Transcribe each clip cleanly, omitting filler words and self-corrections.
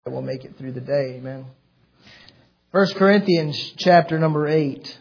We'll make it through the day. Amen. 1 Corinthians chapter number 8.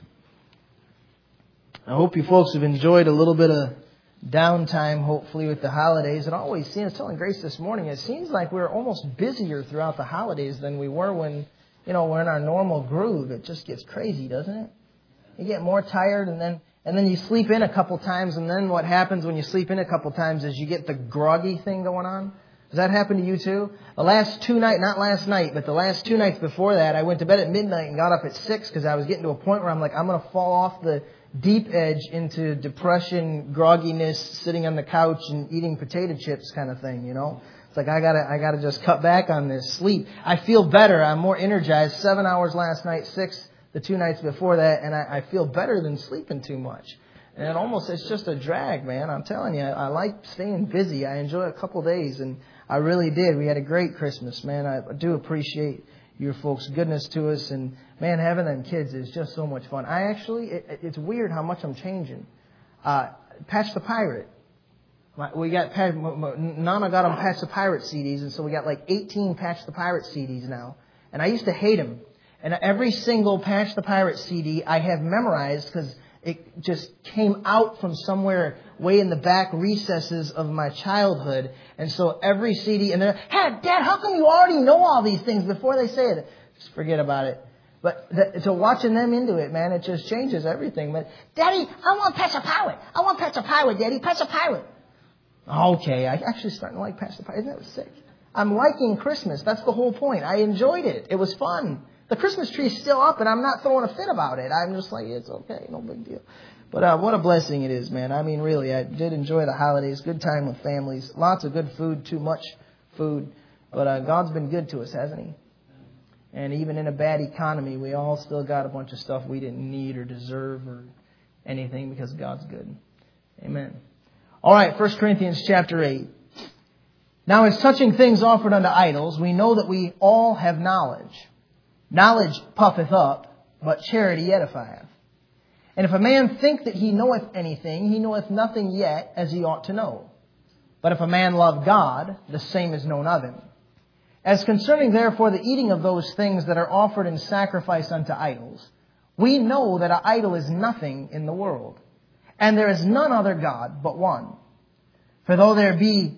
I hope you folks have enjoyed a little bit of downtime, hopefully, with the holidays. It always seems, I was telling Grace this morning, it seems like we're almost busier throughout the holidays than we were when, we're in our normal groove. It just gets crazy, doesn't it? You get more tired and then you sleep in a couple times, and then what happens when you sleep in a couple times is you get the groggy thing going on. Does that happen to you too? The last two nights, not last night, but the last two nights before that, I went to bed at midnight and got up at 6 because I was getting to a point where I'm like, I'm going to fall off the deep edge into depression, grogginess, sitting on the couch and eating potato chips kind of thing, It's like I gotta just cut back on this sleep. I feel better. I'm more energized. 7 hours last night, 6 the 2 nights before that, and I feel better than sleeping too much. And it's just a drag, man. I'm telling you, I like staying busy. I enjoy a couple days, and I really did. We had a great Christmas, man. I do appreciate your folks' goodness to us. And, man, having them kids is just so much fun. It's weird how much I'm changing. Patch the Pirate. We got Nana got them Patch the Pirate CDs, and so we got like 18 Patch the Pirate CDs now. And I used to hate them. And every single Patch the Pirate CD I have memorized because it just came out from somewhere way in the back recesses of my childhood. And so every CD, and they're, hey, Dad, how come you already know all these things before they say it? Just forget about it. But so watching them into it, man, it just changes everything. But, Daddy, I want Patch the Pirate. I want Patch the Pirate, Daddy. Patch the Pirate. Okay, I actually starting to like Patch the Pirate. Isn't that sick? I'm liking Christmas. That's the whole point. I enjoyed it. It was fun. The Christmas tree's still up, and I'm not throwing a fit about it. I'm just like, it's okay, no big deal. But what a blessing it is, man. I mean, really, I did enjoy the holidays. Good time with families. Lots of good food, too much food. But God's been good to us, hasn't He? And even in a bad economy, we all still got a bunch of stuff we didn't need or deserve or anything because God's good. Amen. All right, 1 Corinthians chapter 8. Now, as touching things offered unto idols, we know that we all have knowledge. Knowledge puffeth up, but charity edifieth. And if a man think that he knoweth anything, he knoweth nothing yet as he ought to know. But if a man love God, the same is known of him. As concerning therefore the eating of those things that are offered in sacrifice unto idols, we know that an idol is nothing in the world, and there is none other God but one. For though there be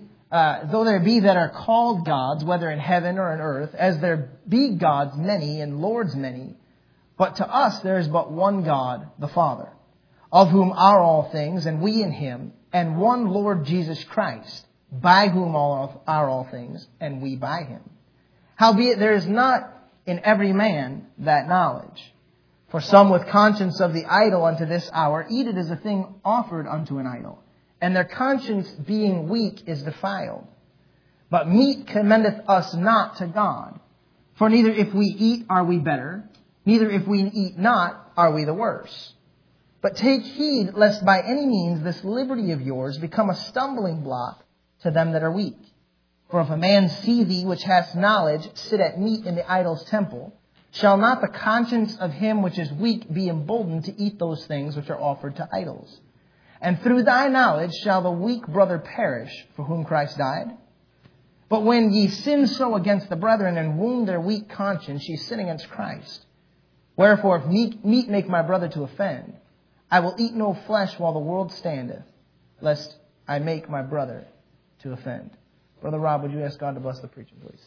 that are called gods, whether in heaven or in earth, as there be gods many and lords many, but to us there is but one God, the Father, of whom are all things, and we in Him, and one Lord Jesus Christ, by whom are all things, and we by Him. Howbeit there is not in every man that knowledge. For some with conscience of the idol unto this hour eat it as a thing offered unto an idol, and their conscience being weak is defiled. But meat commendeth us not to God. For neither if we eat are we better, neither if we eat not are we the worse. But take heed lest by any means this liberty of yours become a stumbling block to them that are weak. For if a man see thee which hast knowledge sit at meat in the idol's temple, shall not the conscience of him which is weak be emboldened to eat those things which are offered to idols? And through thy knowledge shall the weak brother perish for whom Christ died? But when ye sin so against the brethren and wound their weak conscience, ye sin against Christ. Wherefore, if meat make my brother to offend, I will eat no flesh while the world standeth, lest I make my brother to offend. Brother Rob, would you ask God to bless the preaching, please?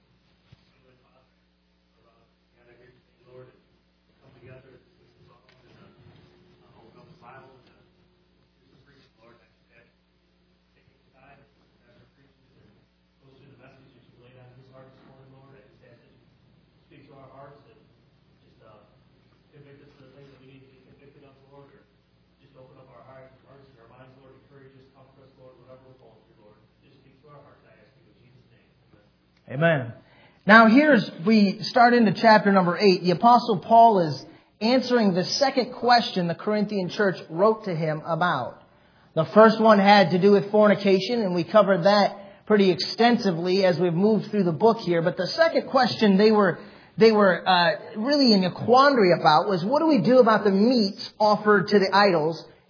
Amen. Now we start into chapter number 8. The Apostle Paul is answering the second question the Corinthian church wrote to him about. The first one had to do with fornication, and we covered that pretty extensively as we've moved through the book here. But the second question they were really in a quandary about was, what do we do about the meats offered to the idols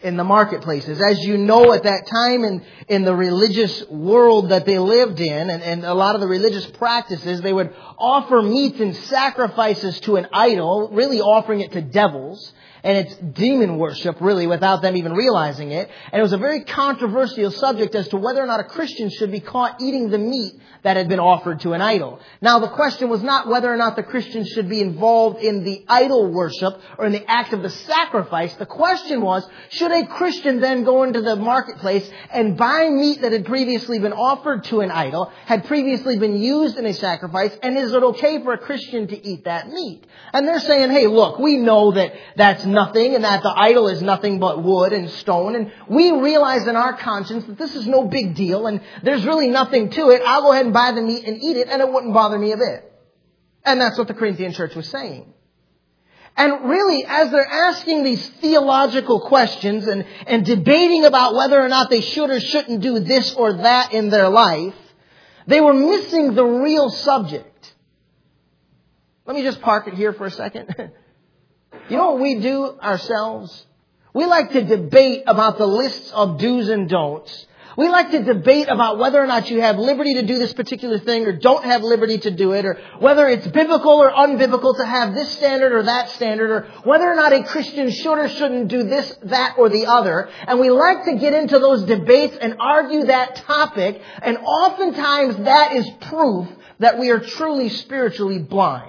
in the marketplaces. As you know, at that time in the religious world that they lived in, and a lot of the religious practices, they would offer meats and sacrifices to an idol, really offering it to devils. And it's demon worship, really, without them even realizing it. And it was a very controversial subject as to whether or not a Christian should be caught eating the meat that had been offered to an idol. Now, the question was not whether or not the Christian should be involved in the idol worship or in the act of the sacrifice. The question was, should a Christian then go into the marketplace and buy meat that had previously been offered to an idol, had previously been used in a sacrifice, and is it okay for a Christian to eat that meat? And they're saying, hey, look, we know that that's nothing and that the idol is nothing but wood and stone, and we realize in our conscience that this is no big deal and there's really nothing to it. I'll go ahead and buy the meat and eat it, and it wouldn't bother me a bit. And that's what the Corinthian church was saying. And really, as they're asking these theological questions and debating about whether or not they should or shouldn't do this or that in their life, they were missing the real subject. Let me just park it here for a second. You know what we do ourselves? We like to debate about the lists of do's and don'ts. We like to debate about whether or not you have liberty to do this particular thing or don't have liberty to do it, or whether it's biblical or unbiblical to have this standard or that standard, or whether or not a Christian should or shouldn't do this, that, or the other. And we like to get into those debates and argue that topic, and oftentimes that is proof that we are truly spiritually blind.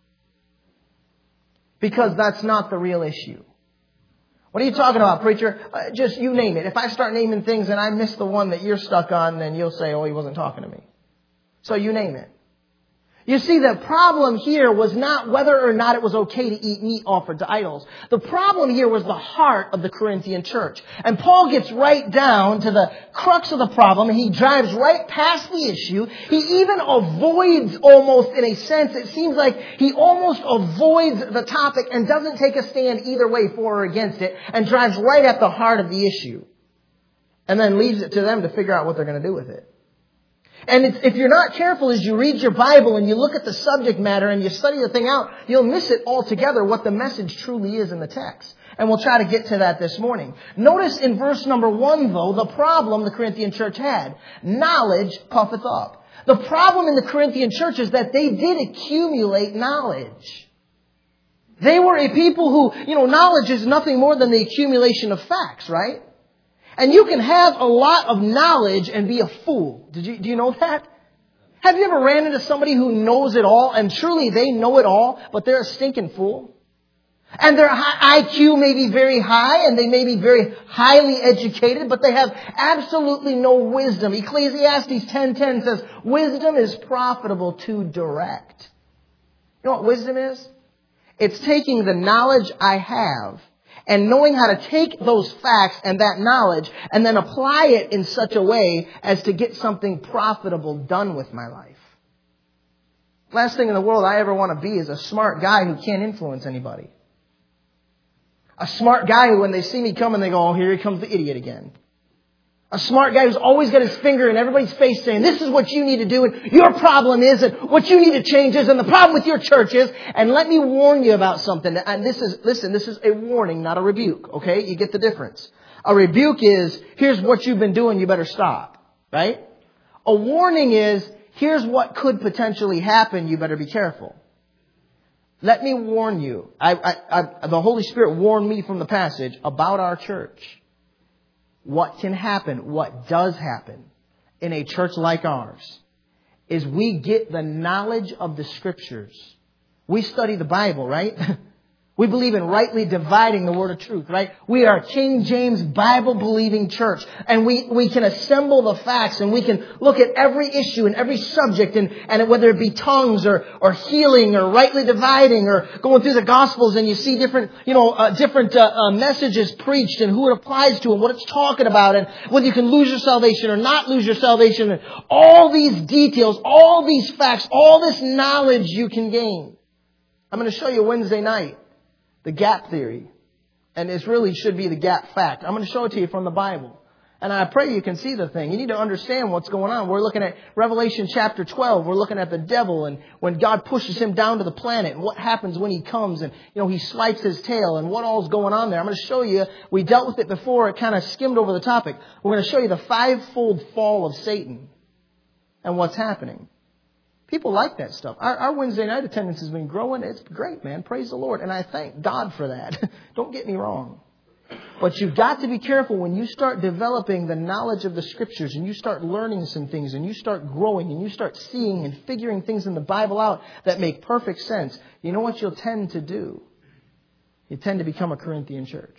Because that's not the real issue. What are you talking about, preacher? Just you name it. If I start naming things and I miss the one that you're stuck on, then you'll say, oh, he wasn't talking to me. So you name it. You see, the problem here was not whether or not it was okay to eat meat offered to idols. The problem here was the heart of the Corinthian church. And Paul gets right down to the crux of the problem, and he drives right past the issue. He even avoids, almost in a sense, it seems like he almost avoids the topic and doesn't take a stand either way for or against it, and drives right at the heart of the issue. And then leaves it to them to figure out what they're going to do with it. And if you're not careful as you read your Bible and you look at the subject matter and you study the thing out, you'll miss it altogether what the message truly is in the text. And we'll try to get to that this morning. Notice in verse number 1, though, the problem the Corinthian church had. Knowledge puffeth up. The problem in the Corinthian church is that they did accumulate knowledge. They were a people who, knowledge is nothing more than the accumulation of facts, right? And you can have a lot of knowledge and be a fool. Do you know that? Have you ever ran into somebody who knows it all, and truly they know it all, but they're a stinking fool? And their IQ may be very high, and they may be very highly educated, but they have absolutely no wisdom. Ecclesiastes 10:10 says, wisdom is profitable to direct. You know what wisdom is? It's taking the knowledge I have and knowing how to take those facts and that knowledge and then apply it in such a way as to get something profitable done with my life. Last thing in the world I ever want to be is a smart guy who can't influence anybody. A smart guy who, when they see me coming, they go, oh, here comes the idiot again. A smart guy who's always got his finger in everybody's face saying, this is what you need to do, and your problem is, and what you need to change is, and the problem with your church is. And let me warn you about something. And this is a warning, not a rebuke. Okay? You get the difference. A rebuke is, here's what you've been doing, you better stop. Right? A warning is, here's what could potentially happen, you better be careful. Let me warn you. The Holy Spirit warned me from the passage about our church. What can happen, what does happen in a church like ours, is we get the knowledge of the Scriptures. We study the Bible, right? We believe in rightly dividing the word of truth, right? We are a King James Bible-believing church. And we can assemble the facts and we can look at every issue and every subject and whether it be tongues or healing or rightly dividing or going through the Gospels and you see different messages preached and who it applies to and what it's talking about and whether you can lose your salvation or not lose your salvation and all these details, all these facts, all this knowledge you can gain. I'm going to show you Wednesday night. The gap theory. And it really should be the gap fact. I'm going to show it to you from the Bible. And I pray you can see the thing. You need to understand what's going on. We're looking at Revelation chapter 12. We're looking at the devil and when God pushes him down to the planet and what happens when he comes and, he swipes his tail and what all's going on there. I'm going to show you. We dealt with it before. It kind of skimmed over the topic. We're going to show you the fivefold fall of Satan and what's happening. People like that stuff. Our Wednesday night attendance has been growing. It's great, man. Praise the Lord. And I thank God for that. Don't get me wrong. But you've got to be careful when you start developing the knowledge of the Scriptures and you start learning some things and you start growing and you start seeing and figuring things in the Bible out that make perfect sense. You know what you'll tend to do? You tend to become a Corinthian church.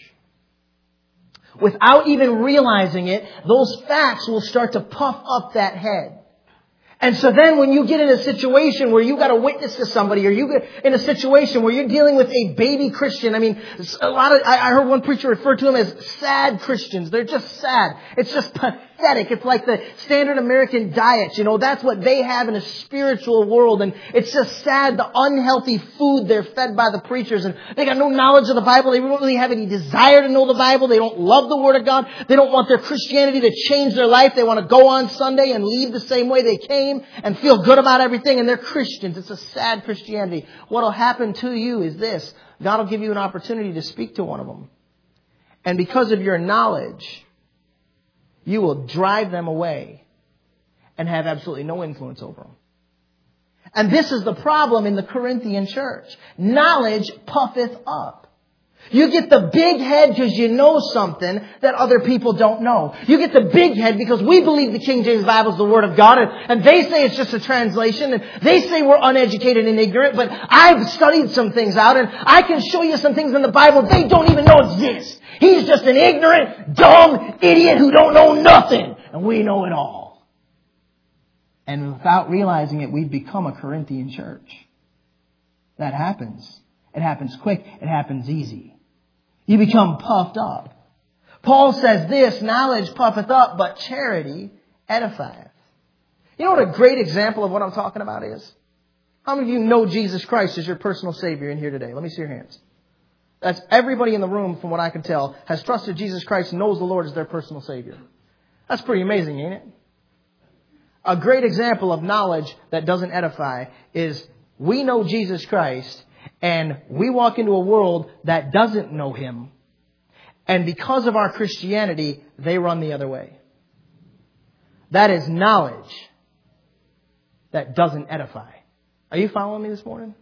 Without even realizing it, those facts will start to puff up that head. And so then when you get in a situation where you got to witness to somebody or you get in a situation where you're dealing with a baby Christian, I heard one preacher refer to them as sad Christians. They're just sad. It's just pathetic. It's like the standard American diet. That's what they have in a spiritual world. And it's just sad, the unhealthy food they're fed by the preachers. And they got no knowledge of the Bible. They don't really have any desire to know the Bible. They don't love the Word of God. They don't want their Christianity to change their life. They want to go on Sunday and leave the same way they came and feel good about everything. And they're Christians. It's a sad Christianity. What'll happen to you is this. God will give you an opportunity to speak to one of them. And because of your knowledge, you will drive them away and have absolutely no influence over them. And this is the problem in the Corinthian church. Knowledge puffeth up. You get the big head because you know something that other people don't know. You get the big head because we believe the King James Bible is the Word of God. And they say it's just a translation. And they say we're uneducated and ignorant. But I've studied some things out. And I can show you some things in the Bible they don't even know exist. He's just an ignorant, dumb idiot who don't know nothing. And we know it all. And without realizing it, we've become a Corinthian church. That happens. It happens quick. It happens easy. You become puffed up. Paul says this, knowledge puffeth up, but charity edifieth. You know what a great example of what I'm talking about is? How many of you know Jesus Christ as your personal Savior in here today? Let me see your hands. That's everybody in the room, from what I can tell, has trusted Jesus Christ and knows the Lord as their personal Savior. That's pretty amazing, ain't it? A great example of knowledge that doesn't edify is we know Jesus Christ and we walk into a world that doesn't know Him. And because of our Christianity, they run the other way. That is knowledge that doesn't edify. Are you following me this morning?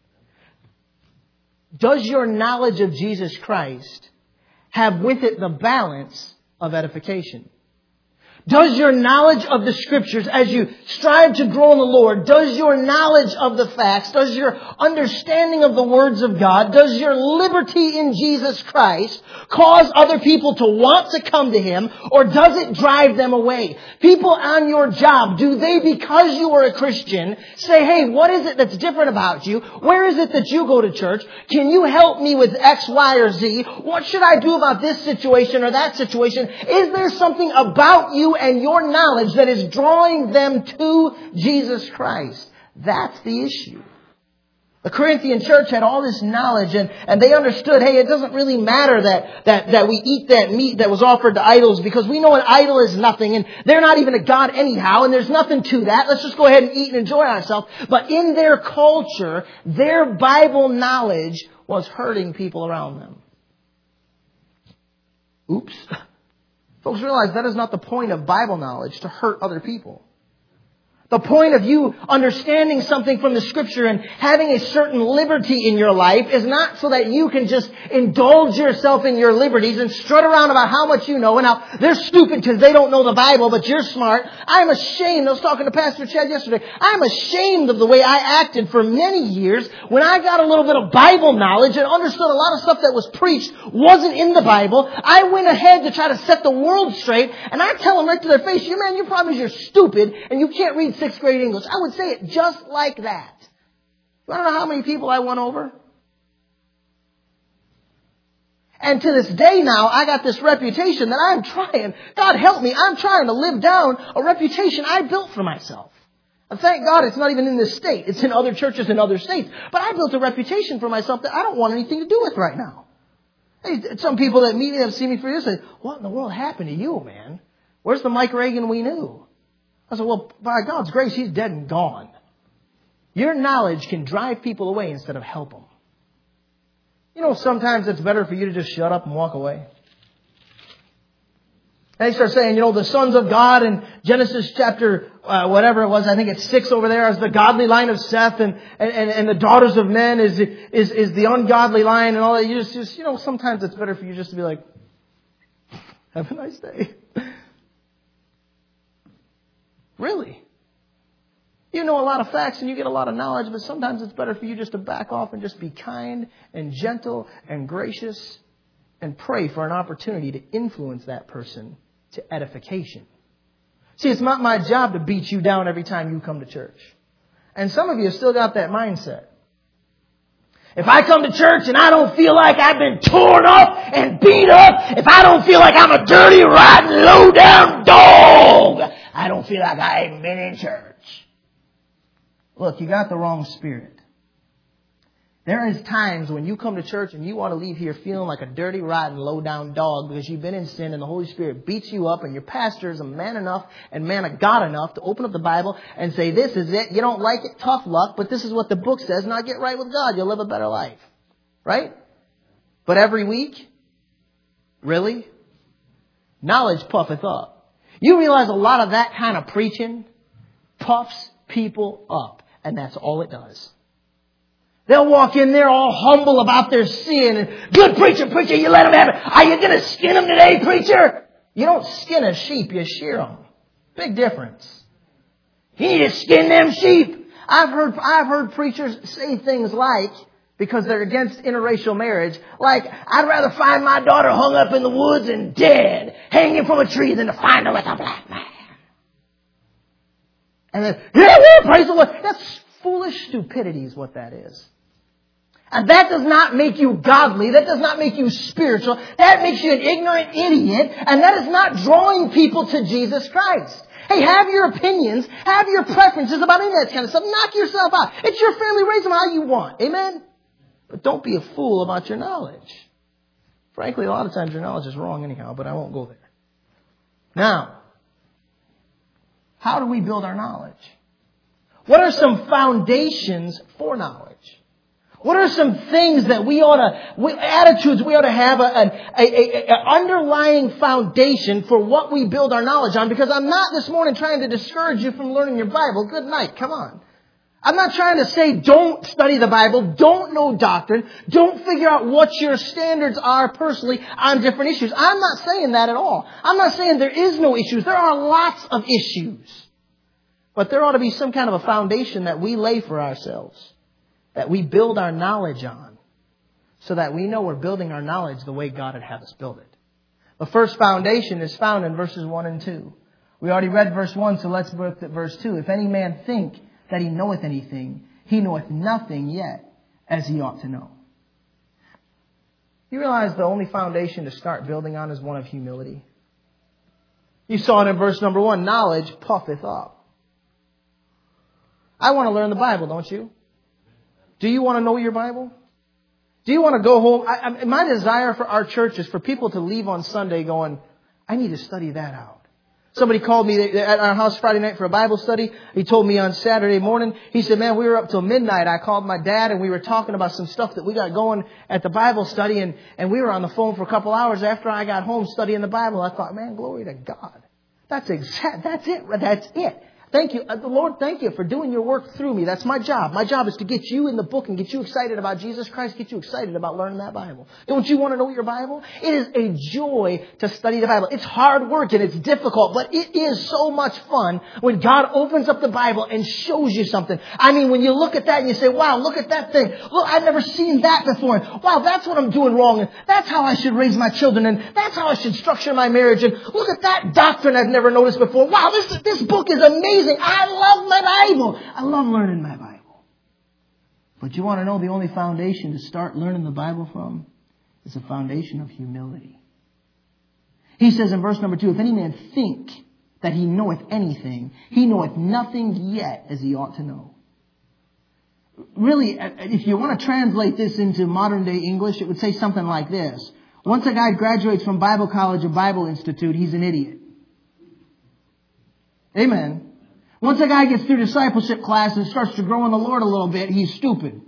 Does your knowledge of Jesus Christ have with it the balance of edification? Does your knowledge of the Scriptures, as you strive to grow in the Lord, does your knowledge of the facts, does your understanding of the words of God, does your liberty in Jesus Christ cause other people to want to come to Him, or does it drive them away? People on your job, do they, because you are a Christian, say, hey, what is it that's different about you? Where is it that you go to church? Can you help me with X, Y, or Z? What should I do about this situation or that situation? Is there something about you and your knowledge that is drawing them to Jesus Christ? That's the issue. The Corinthian church had all this knowledge and they understood, hey, it doesn't really matter that we eat that meat that was offered to idols because we know an idol is nothing and they're not even a God anyhow and there's nothing to that. Let's just go ahead and eat and enjoy ourselves. But in their culture, their Bible knowledge was hurting people around them. Oops. Folks, realize that is not the point of Bible knowledge, to hurt other people. The point of you understanding something from the Scripture and having a certain liberty in your life is not so that you can just indulge yourself in your liberties and strut around about how much you know and how they're stupid because they don't know the Bible, but you're smart. I'm ashamed. I was talking to Pastor Chad yesterday. I'm ashamed of the way I acted for many years when I got a little bit of Bible knowledge and understood a lot of stuff that was preached wasn't in the Bible. I went ahead to try to set the world straight, and I tell them right to their face, your problem is you're stupid and you can't read 6th grade English. I would say it just like that. You want to know how many people I won over? And to this day now, I got this reputation that I'm trying, God help me, I'm trying to live down a reputation I built for myself. And thank God it's not even in this state. It's in other churches in other states. But I built a reputation for myself that I don't want anything to do with right now. Hey, some people that meet me, have seen me for years, say, what in the world happened to you, man? Where's the Mike Reagan we knew? I said, well, by God's grace, he's dead and gone. Your knowledge can drive people away instead of help them. You know, sometimes it's better for you to just shut up and walk away. And they start saying, you know, the sons of God in Genesis chapter, whatever it was, I think it's 6 over there, as the godly line of Seth, and the daughters of men is the ungodly line and all that. You just, you know, sometimes it's better for you just to be like, have a nice day. Really? You know a lot of facts and you get a lot of knowledge, but sometimes it's better for you just to back off and just be kind and gentle and gracious and pray for an opportunity to influence that person to edification. See, it's not my job to beat you down every time you come to church. And some of you have still got that mindset. If I come to church and I don't feel like I've been torn up and beat up, if I don't feel like I'm a dirty, rotten, low-down dog, I don't feel like I ain't been in church. Look, you got the wrong spirit. There is times when you come to church and you want to leave here feeling like a dirty, rotten, low-down dog because you've been in sin and the Holy Spirit beats you up and your pastor is a man enough and man of God enough to open up the Bible and say, this is it. You don't like it, tough luck, but this is what the book says. Now get right with God. You'll live a better life. Right? But every week? Really? Knowledge puffeth up. You realize a lot of that kind of preaching puffs people up. And that's all it does. They'll walk in there all humble about their sin. And, good preacher, you let them have it. Are you going to skin them today, preacher? You don't skin a sheep, you shear them. Big difference. You need to skin them sheep. I've heard preachers say things like, because they're against interracial marriage, like, I'd rather find my daughter hung up in the woods and dead, hanging from a tree, than to find her with a black man. And then, yeah, praise the Lord. That's foolish stupidity is what that is. And that does not make you godly. That does not make you spiritual. That makes you an ignorant idiot. And that is not drawing people to Jesus Christ. Hey, have your opinions, have your preferences about any of that kind of stuff. Knock yourself out. It's your family. Raise them how you want. Amen? But don't be a fool about your knowledge. Frankly, a lot of times your knowledge is wrong anyhow, but I won't go there. Now, how do we build our knowledge? What are some foundations for knowledge? What are some things that attitudes we ought to have an underlying foundation for what we build our knowledge on? Because I'm not this morning trying to discourage you from learning your Bible. Good night. Come on. I'm not trying to say don't study the Bible, don't know doctrine, don't figure out what your standards are personally on different issues. I'm not saying that at all. I'm not saying there is no issues. There are lots of issues. But there ought to be some kind of a foundation that we lay for ourselves, that we build our knowledge on, so that we know we're building our knowledge the way God would have us build it. The first foundation is found in verses 1 and 2. We already read verse 1, so let's look at verse 2. If any man think that he knoweth anything, he knoweth nothing yet as he ought to know. You realize the only foundation to start building on is one of humility? You saw it in verse number 1. Knowledge puffeth up. I want to learn the Bible, don't you? Do you want to know your Bible? Do you want to go home? My desire for our church is for people to leave on Sunday going, I need to study that out. Somebody called me at our house Friday night for a Bible study. He told me on Saturday morning, he said, man, we were up till midnight. I called my dad and we were talking about some stuff that we got going at the Bible study. And we were on the phone for a couple hours after I got home studying the Bible. I thought, man, glory to God. That's it. Thank you. Lord, thank you for doing your work through me. That's my job. My job is to get you in the book and get you excited about Jesus Christ, get you excited about learning that Bible. Don't you want to know your Bible? It is a joy to study the Bible. It's hard work and it's difficult, but it is so much fun when God opens up the Bible and shows you something. I mean, when you look at that and you say, wow, look at that thing. Look, I've never seen that before. Wow, that's what I'm doing wrong. And that's how I should raise my children. And that's how I should structure my marriage. And look at that doctrine I've never noticed before. Wow, this book is amazing. I love my Bible. I love learning my Bible. But you want to know the only foundation to start learning the Bible from is a foundation of humility. He says in verse number 2, if any man think that he knoweth anything, he knoweth nothing yet as he ought to know. Really, if you want to translate this into modern day English, it would say something like this. Once a guy graduates from Bible college or Bible institute, he's an idiot. Amen. Once a guy gets through discipleship class and starts to grow in the Lord a little bit, he's stupid.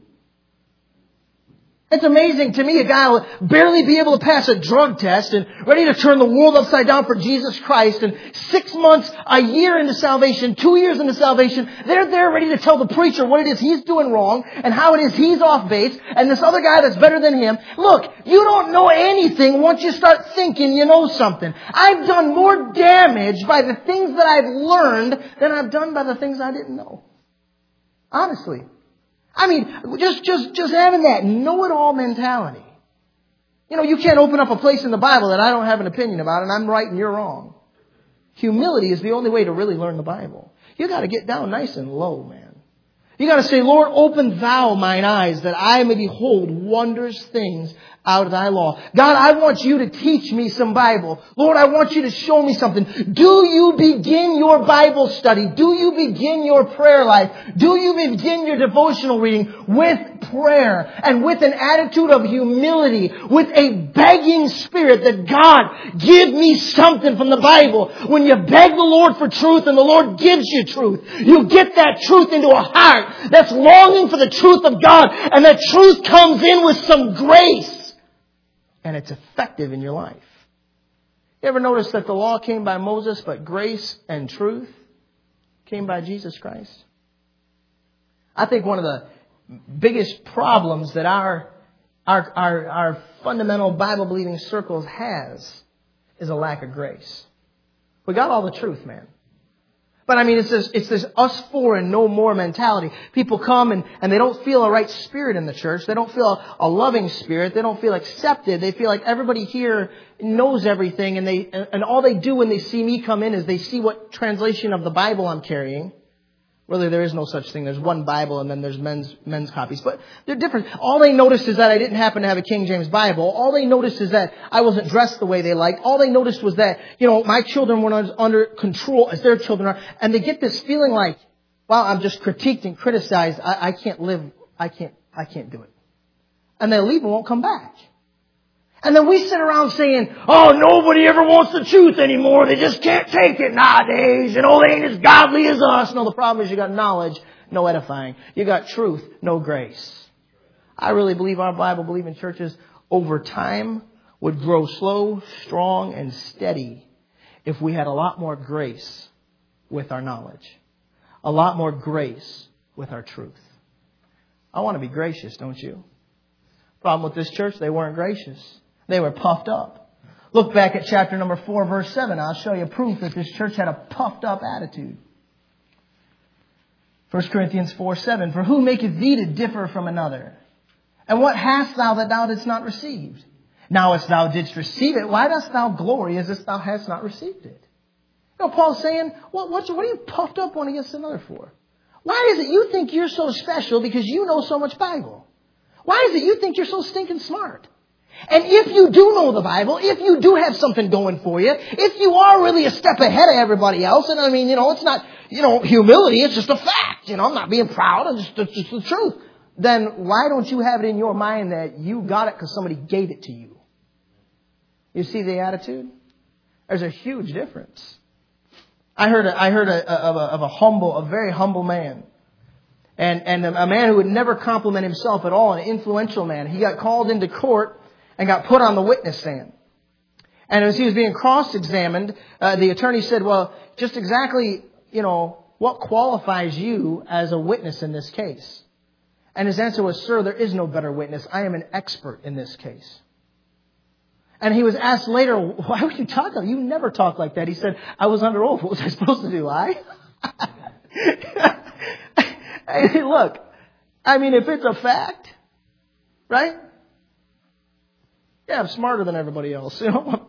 It's amazing to me, a guy will barely be able to pass a drug test and ready to turn the world upside down for Jesus Christ. And 6 months, a year into salvation, 2 years into salvation, they're there ready to tell the preacher what it is he's doing wrong and how it is he's off base. And this other guy that's better than him, look, you don't know anything once you start thinking you know something. I've done more damage by the things that I've learned than I've done by the things I didn't know. Honestly. I mean, just having that know-it-all mentality. You know, you can't open up a place in the Bible that I don't have an opinion about and I'm right and you're wrong. Humility is the only way to really learn the Bible. You got to get down nice and low, man. You got to say, Lord, open thou mine eyes that I may behold wondrous things out of thy law. God, I want you to teach me some Bible. Lord, I want you to show me something. Do you begin your Bible study? Do you begin your prayer life? Do you begin your devotional reading with prayer and with an attitude of humility, with a begging spirit that God, give me something from the Bible? When you beg the Lord for truth and the Lord gives you truth, you get that truth into a heart that's longing for the truth of God, and that truth comes in with some grace. And it's effective in your life. You ever notice that the law came by Moses, but grace and truth came by Jesus Christ? I think one of the biggest problems that our fundamental Bible-believing circles has is a lack of grace. We got all the truth, man. But I mean, it's this us for and no more mentality. People come and they don't feel a right spirit in the church. They don't feel a loving spirit. They don't feel accepted. They feel like everybody here knows everything. And all they do when they see me come in is they see what translation of the Bible I'm carrying. Really, there is no such thing. There's one Bible and then there's men's copies. But they're different. All they noticed is that I didn't happen to have a King James Bible. All they noticed is that I wasn't dressed the way they liked. All they noticed was that, my children weren't under control as their children are. And they get this feeling like, wow, I'm just critiqued and criticized. I can't live. I can't do it. And they leave and won't come back. And then we sit around saying, oh, nobody ever wants the truth anymore. They just can't take it nowadays. They ain't as godly as us. No, the problem is you got knowledge, no edifying. You got truth, no grace. I really believe our Bible-believing churches over time would grow slow, strong, and steady if we had a lot more grace with our knowledge. A lot more grace with our truth. I want to be gracious, don't you? Problem with this church, they weren't gracious. They were puffed up. Look back at chapter number 4, verse 7. I'll show you proof that this church had a puffed up attitude. 1 Corinthians 4:7. For who maketh thee to differ from another? And what hast thou that thou didst not receive? Now as thou didst receive it, why dost thou glory as if thou hast not received it? Paul's saying, what are you puffed up one against another for? Why is it you think you're so special because you know so much Bible? Why is it you think you're so stinking smart? And if you do know the Bible, if you do have something going for you, if you are really a step ahead of everybody else, and I mean, it's not, humility, it's just a fact. I'm not being proud, it's just the truth. Then why don't you have it in your mind that you got it because somebody gave it to you? You see the attitude? There's a huge difference. I heard of a very humble man. And a man who would never compliment himself at all, an influential man. He got called into court and got put on the witness stand. And as he was being cross-examined, the attorney said, well, just exactly, what qualifies you as a witness in this case? And his answer was, sir, there is no better witness. I am an expert in this case. And he was asked later, why would you talk like that? You never talk like that. He said, I was under oath. What was I supposed to do? Lie? Hey, look, I mean, if it's a fact, right? Yeah, I'm smarter than everybody else.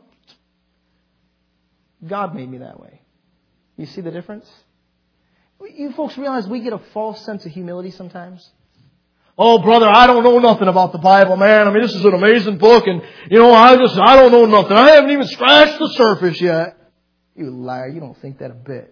God made me that way. You see the difference? You folks realize we get a false sense of humility sometimes? Oh, brother, I don't know nothing about the Bible, man. I mean, this is an amazing book, and, I don't know nothing. I haven't even scratched the surface yet. You liar. You don't think that a bit.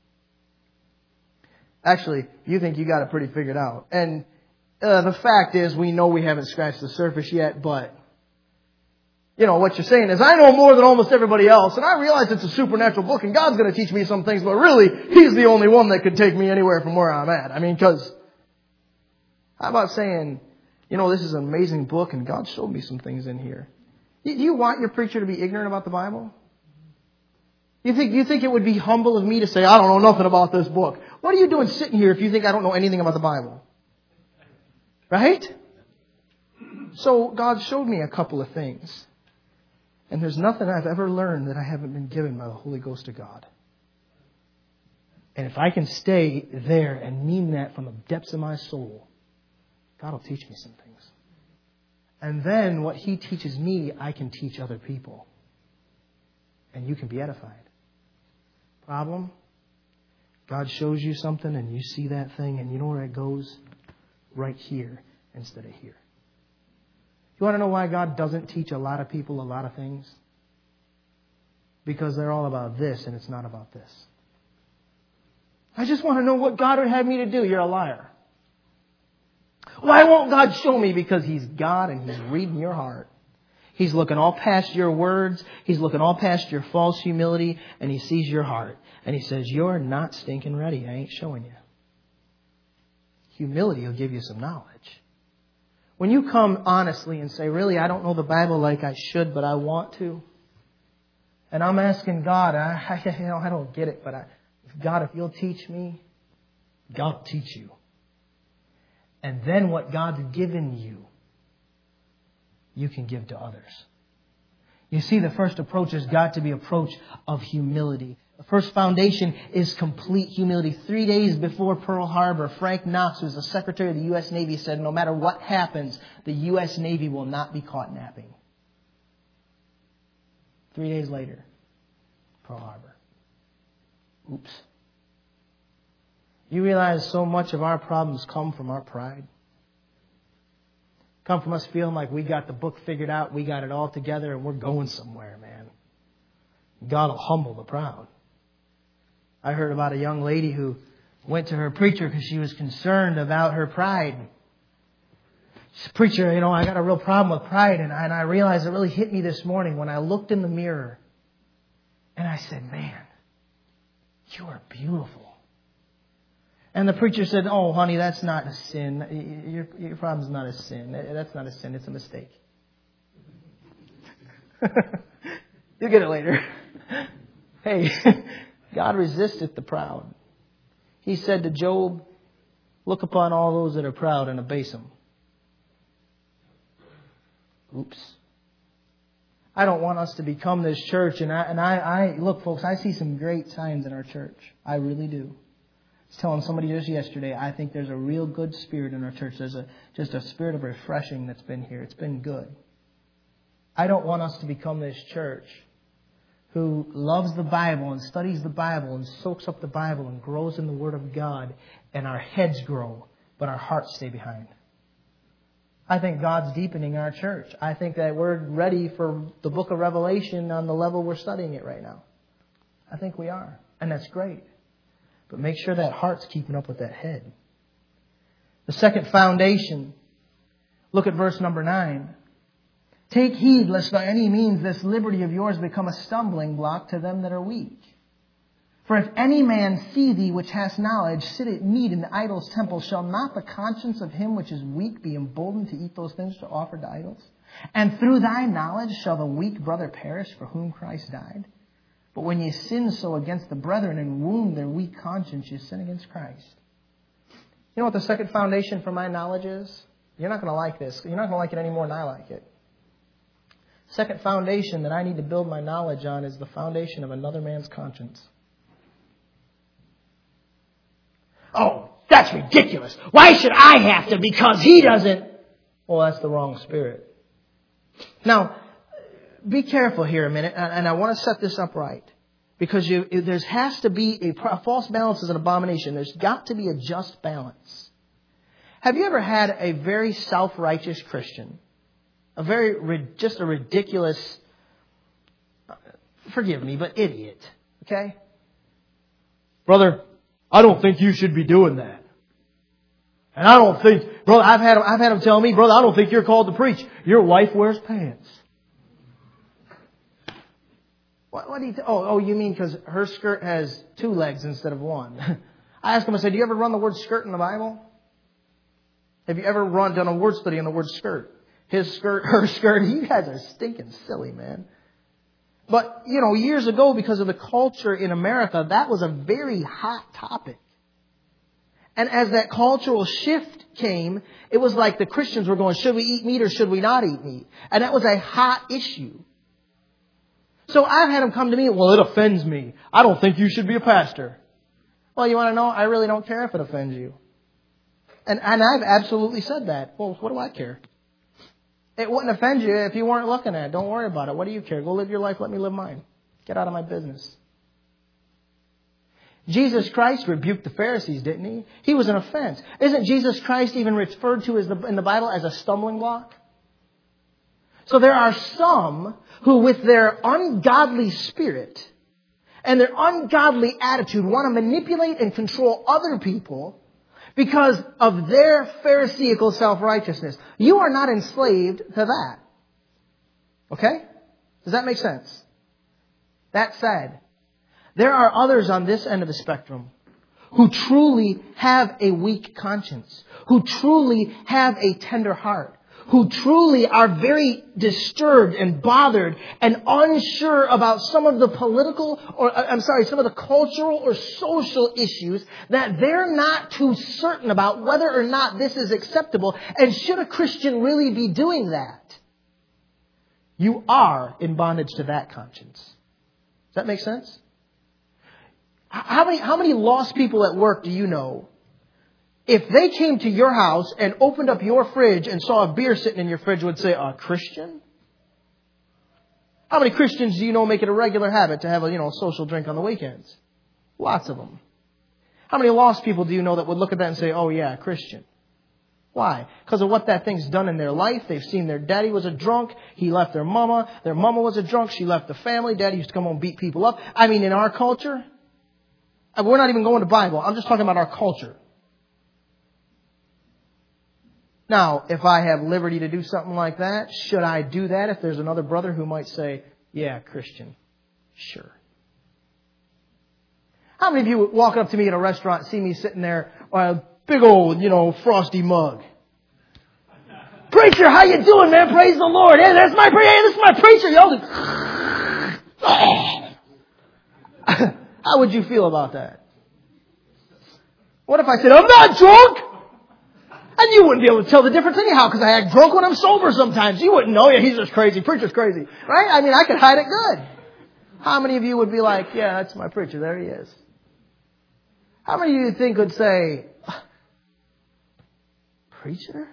Actually, you think you got it pretty figured out. And the fact is, we know we haven't scratched the surface yet, but what you're saying is, I know more than almost everybody else, and I realize it's a supernatural book, and God's going to teach me some things, but really, He's the only one that could take me anywhere from where I'm at. Because how about saying, this is an amazing book, and God showed me some things in here. Do you want your preacher to be ignorant about the Bible? You think it would be humble of me to say, I don't know nothing about this book? What are you doing sitting here if you think I don't know anything about the Bible? Right? So God showed me a couple of things. And there's nothing I've ever learned that I haven't been given by the Holy Ghost of God. And if I can stay there and mean that from the depths of my soul, God will teach me some things. And then what He teaches me, I can teach other people. And you can be edified. Problem? God shows you something and you see that thing and you know where it goes? Right here instead of here. You want to know why God doesn't teach a lot of people a lot of things? Because they're all about this and it's not about this. I just want to know what God would have me to do. You're a liar. Why won't God show me? Because He's God and He's reading your heart. He's looking all past your words. He's looking all past your false humility. And He sees your heart. And He says, you're not stinking ready. I ain't showing you. Humility will give you some knowledge. When you come honestly and say, really, I don't know the Bible like I should, but I want to. And I'm asking God, I don't get it, but God, if you'll teach me, God will teach you. And then what God's given you, you can give to others. You see, the first approach has got to be an approach of humility. The first foundation is complete humility. 3 days before Pearl Harbor, Frank Knox, who's the Secretary of the U.S. Navy, said no matter what happens, the U.S. Navy will not be caught napping. 3 days later, Pearl Harbor. Oops. You realize so much of our problems come from our pride? Come from us feeling like we got the book figured out, we got it all together, and we're going somewhere, man. God will humble the proud. I heard about a young lady who went to her preacher because she was concerned about her pride. She said, preacher, I got a real problem with pride, and I realized it really hit me this morning when I looked in the mirror. And I said, man, you are beautiful. And the preacher said, oh, honey, that's not a sin. Your problem's not a sin. That's not a sin. It's a mistake. You'll get it later. Hey, God resisteth the proud. He said to Job, look upon all those that are proud and abase them. Oops. I don't want us to become this church. And I look, folks, I see some great signs in our church. I really do. I was telling somebody just yesterday, I think there's a real good spirit in our church. There's just a spirit of refreshing that's been here. It's been good. I don't want us to become this church who loves the Bible and studies the Bible and soaks up the Bible and grows in the Word of God, and our heads grow, but our hearts stay behind. I think God's deepening our church. I think that we're ready for the book of Revelation on the level we're studying it right now. I think we are. And that's great. But make sure that heart's keeping up with that head. The second foundation, look at verse number 9. Take heed lest by any means this liberty of yours become a stumbling block to them that are weak. For if any man see thee which hast knowledge sit at meat in the idol's temple, shall not the conscience of him which is weak be emboldened to eat those things to offer to idols? And through thy knowledge shall the weak brother perish for whom Christ died? But when ye sin so against the brethren and wound their weak conscience, you sin against Christ. You know what the second foundation for my knowledge is? You're not going to like this. You're not going to like it any more than I like it. Second foundation that I need to build my knowledge on is the foundation of another man's conscience. Oh, that's ridiculous. Why should I have to? Because he doesn't. Well, that's the wrong spirit. Now, be careful here a minute, and I want to set this up right. Because there has to be a false balance is an abomination. There's got to be a just balance. Have you ever had a very self-righteous Christian? Just a ridiculous, forgive me, but idiot. Okay? Brother, I don't think you should be doing that. And I don't think, brother, I've had them tell me, brother, I don't think you're called to preach. Your wife wears pants. What do you you mean because her skirt has 2 legs instead of 1? I asked him, I said, do you ever run the word skirt in the Bible? Have you ever done a word study on the word skirt? His skirt, her skirt. You guys are stinking silly, man. But, years ago, because of the culture in America, that was a very hot topic. And as that cultural shift came, it was like the Christians were going, should we eat meat or should we not eat meat? And that was a hot issue. So I've had them come to me, well, it offends me. I don't think you should be a pastor. Well, you want to know? I really don't care if it offends you. And I've absolutely said that. Well, what do I care? It wouldn't offend you if you weren't looking at it. Don't worry about it. What do you care? Go live your life. Let me live mine. Get out of my business. Jesus Christ rebuked the Pharisees, didn't he? He was an offense. Isn't Jesus Christ even referred to in the Bible as a stumbling block? So there are some who with their ungodly spirit and their ungodly attitude want to manipulate and control other people because of their Pharisaical self-righteousness. You are not enslaved to that. Okay? Does that make sense? That said, there are others on this end of the spectrum who truly have a weak conscience, who truly have a tender heart, who truly are very disturbed and bothered and unsure about some of the some of the cultural or social issues that they're not too certain about whether or not this is acceptable. And should a Christian really be doing that? You are in bondage to that conscience. Does that make sense? How many lost people at work do you know? If they came to your house and opened up your fridge and saw a beer sitting in your fridge, would say, a Christian? How many Christians do you know make it a regular habit to have a social drink on the weekends? Lots of them. How many lost people do you know that would look at that and say, oh yeah, Christian? Why? Because of what that thing's done in their life. They've seen their daddy was a drunk. He left their mama. Their mama was a drunk. She left the family. Daddy used to come home and beat people up. I mean, in our culture, we're not even going to Bible. I'm just talking about our culture. Now, if I have liberty to do something like that, should I do that if there's another brother who might say, yeah, Christian? Sure. How many of you walk up to me at a restaurant, see me sitting there with a big old, frosty mug? Preacher, how you doing, man? Praise the Lord. Hey, this is my preacher. Y'all. How would you feel about that? What if I said, I'm not drunk? And you wouldn't be able to tell the difference anyhow because I act drunk when I'm sober sometimes. You wouldn't know. Yeah, he's just crazy. Preacher's crazy. Right? I mean, I could hide it good. How many of you would be like, yeah, that's my preacher. There he is. How many of you think would say, preacher?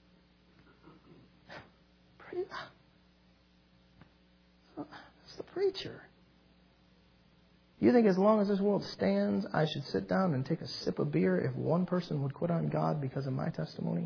It's the preacher. You think as long as this world stands, I should sit down and take a sip of beer if one person would quit on God because of my testimony?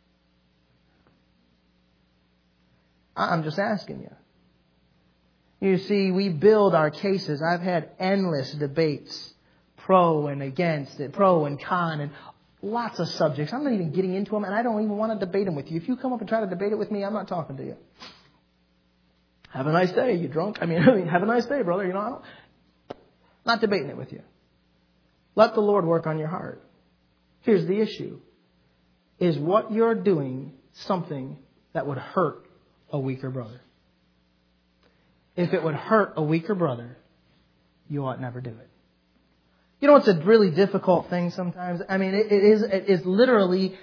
I'm just asking you. You see, we build our cases. I've had endless debates, pro and against it, pro and con, and lots of subjects. I'm not even getting into them, and I don't even want to debate them with you. If you come up and try to debate it with me, I'm not talking to you. Have a nice day, you drunk. I mean, have a nice day, brother. Not debating it with you. Let the Lord work on your heart. Here's the issue. Is what you're doing something that would hurt a weaker brother? If it would hurt a weaker brother, you ought never do it. It's a really difficult thing sometimes. I mean, it is literally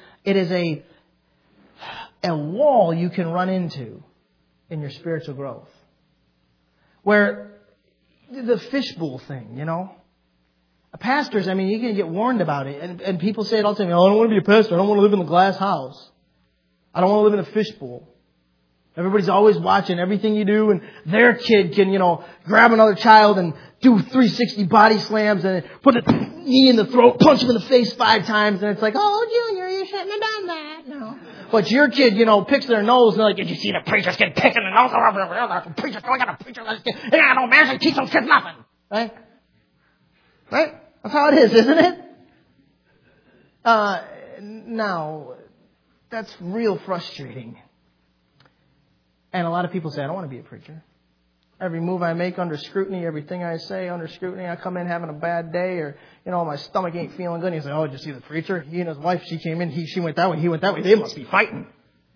a wall you can run into in your spiritual growth. Where the fishbowl thing, Pastors, I mean, you can get warned about it. And people say it all the time. I don't want to be a pastor. I don't want to live in a glass house. I don't want to live in a fishbowl. Everybody's always watching everything you do. And their kid can, grab another child and do 360 body slams and put a knee in the throat, punch him in the face 5 times. And it's like, oh, Junior, you shouldn't have done that. No. But your kid, picks their nose and they're like, did you see the preacher's kid picking the nose? The preacher's going to preacher. Yeah, no man, teach those kids nothing. Right? Right? That's how it is, isn't it? Now, that's real frustrating. And a lot of people say, I don't want to be a preacher. Every move I make under scrutiny, everything I say under scrutiny. I come in having a bad day, or, my stomach ain't feeling good. And he's like, oh, did you see the preacher? He and his wife, she came in, she went that way, he went that way. They must be fighting.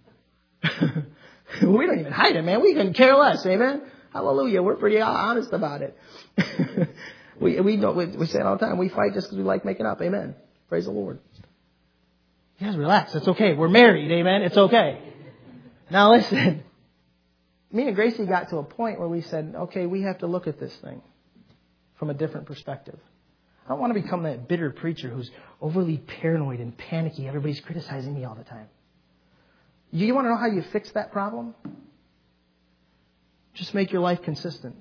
We don't even hide it, man. We couldn't care less, amen? Hallelujah. We're pretty honest about it. We say it all the time. We fight just because we like making up, amen? Praise the Lord. You guys relax. It's okay. We're married, amen? It's okay. Now listen. Me and Gracie got to a point where we said, okay, we have to look at this thing from a different perspective. I don't want to become that bitter preacher who's overly paranoid and panicky. Everybody's criticizing me all the time. You want to know how you fix that problem? Just make your life consistent.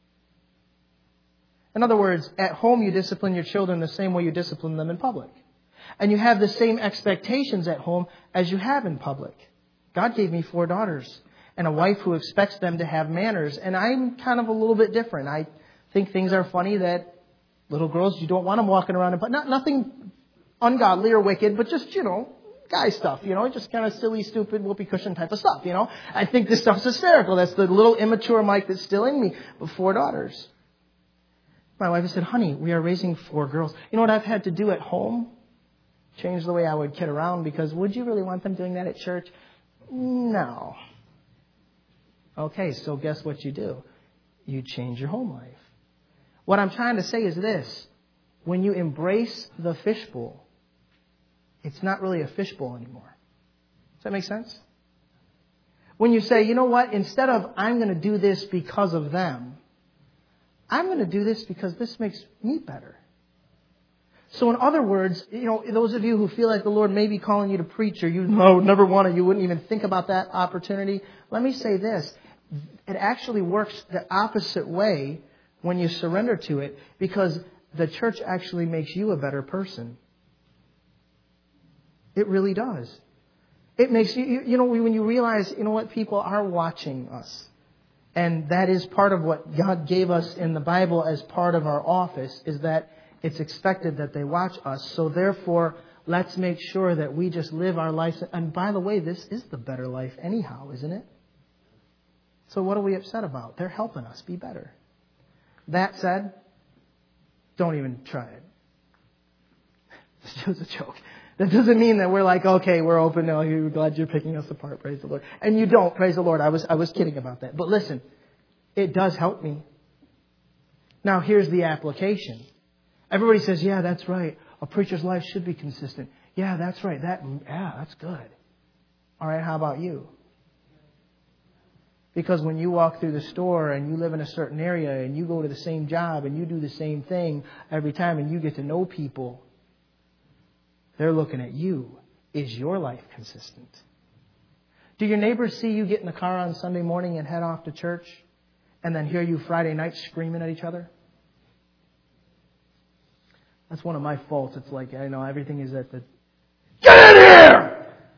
In other words, at home you discipline your children the same way you discipline them in public. And you have the same expectations at home as you have in public. God gave me 4 daughters and a wife who expects them to have manners. And I'm kind of a little bit different. I think things are funny that little girls, you don't want them walking around. But nothing ungodly or wicked, but just, guy stuff, just kind of silly, stupid, whoopee cushion type of stuff, I think this stuff's hysterical. That's the little immature Mike that's still in me. But 4 daughters. My wife said, honey, we are raising 4 girls. You know what I've had to do at home? Change the way I would kid around, because would you really want them doing that at church? No. Okay, so guess what you do? You change your home life. What I'm trying to say is this. When you embrace the fishbowl, it's not really a fishbowl anymore. Does that make sense? When you say, you know what, instead of I'm going to do this because of them, I'm going to do this because this makes me better. So in other words, those of you who feel like the Lord may be calling you to preach, or you would never want to, you wouldn't even think about that opportunity. Let me say this. It actually works the opposite way when you surrender to it, because the church actually makes you a better person. It really does. It makes you, when you realize, what, people are watching us. And that is part of what God gave us in the Bible as part of our office, is that it's expected that they watch us. So therefore, let's make sure that we just live our lives. And by the way, this is the better life anyhow, isn't it? So what are we upset about? They're helping us be better. That said, don't even try it. It's just a joke. That doesn't mean that we're like, okay, we're open now. We're glad you're picking us apart. Praise the Lord. And you don't. Praise the Lord. I was kidding about that. But listen, it does help me. Now, here's the application. Everybody says, yeah, that's right. A preacher's life should be consistent. Yeah, that's right. That's good. All right, how about you? Because when you walk through the store and you live in a certain area and you go to the same job and you do the same thing every time and you get to know people, they're looking at you. Is your life consistent? Do your neighbors see you get in the car on Sunday morning and head off to church and then hear you Friday night screaming at each other? That's one of my faults. It's like, everything is at the, get in here!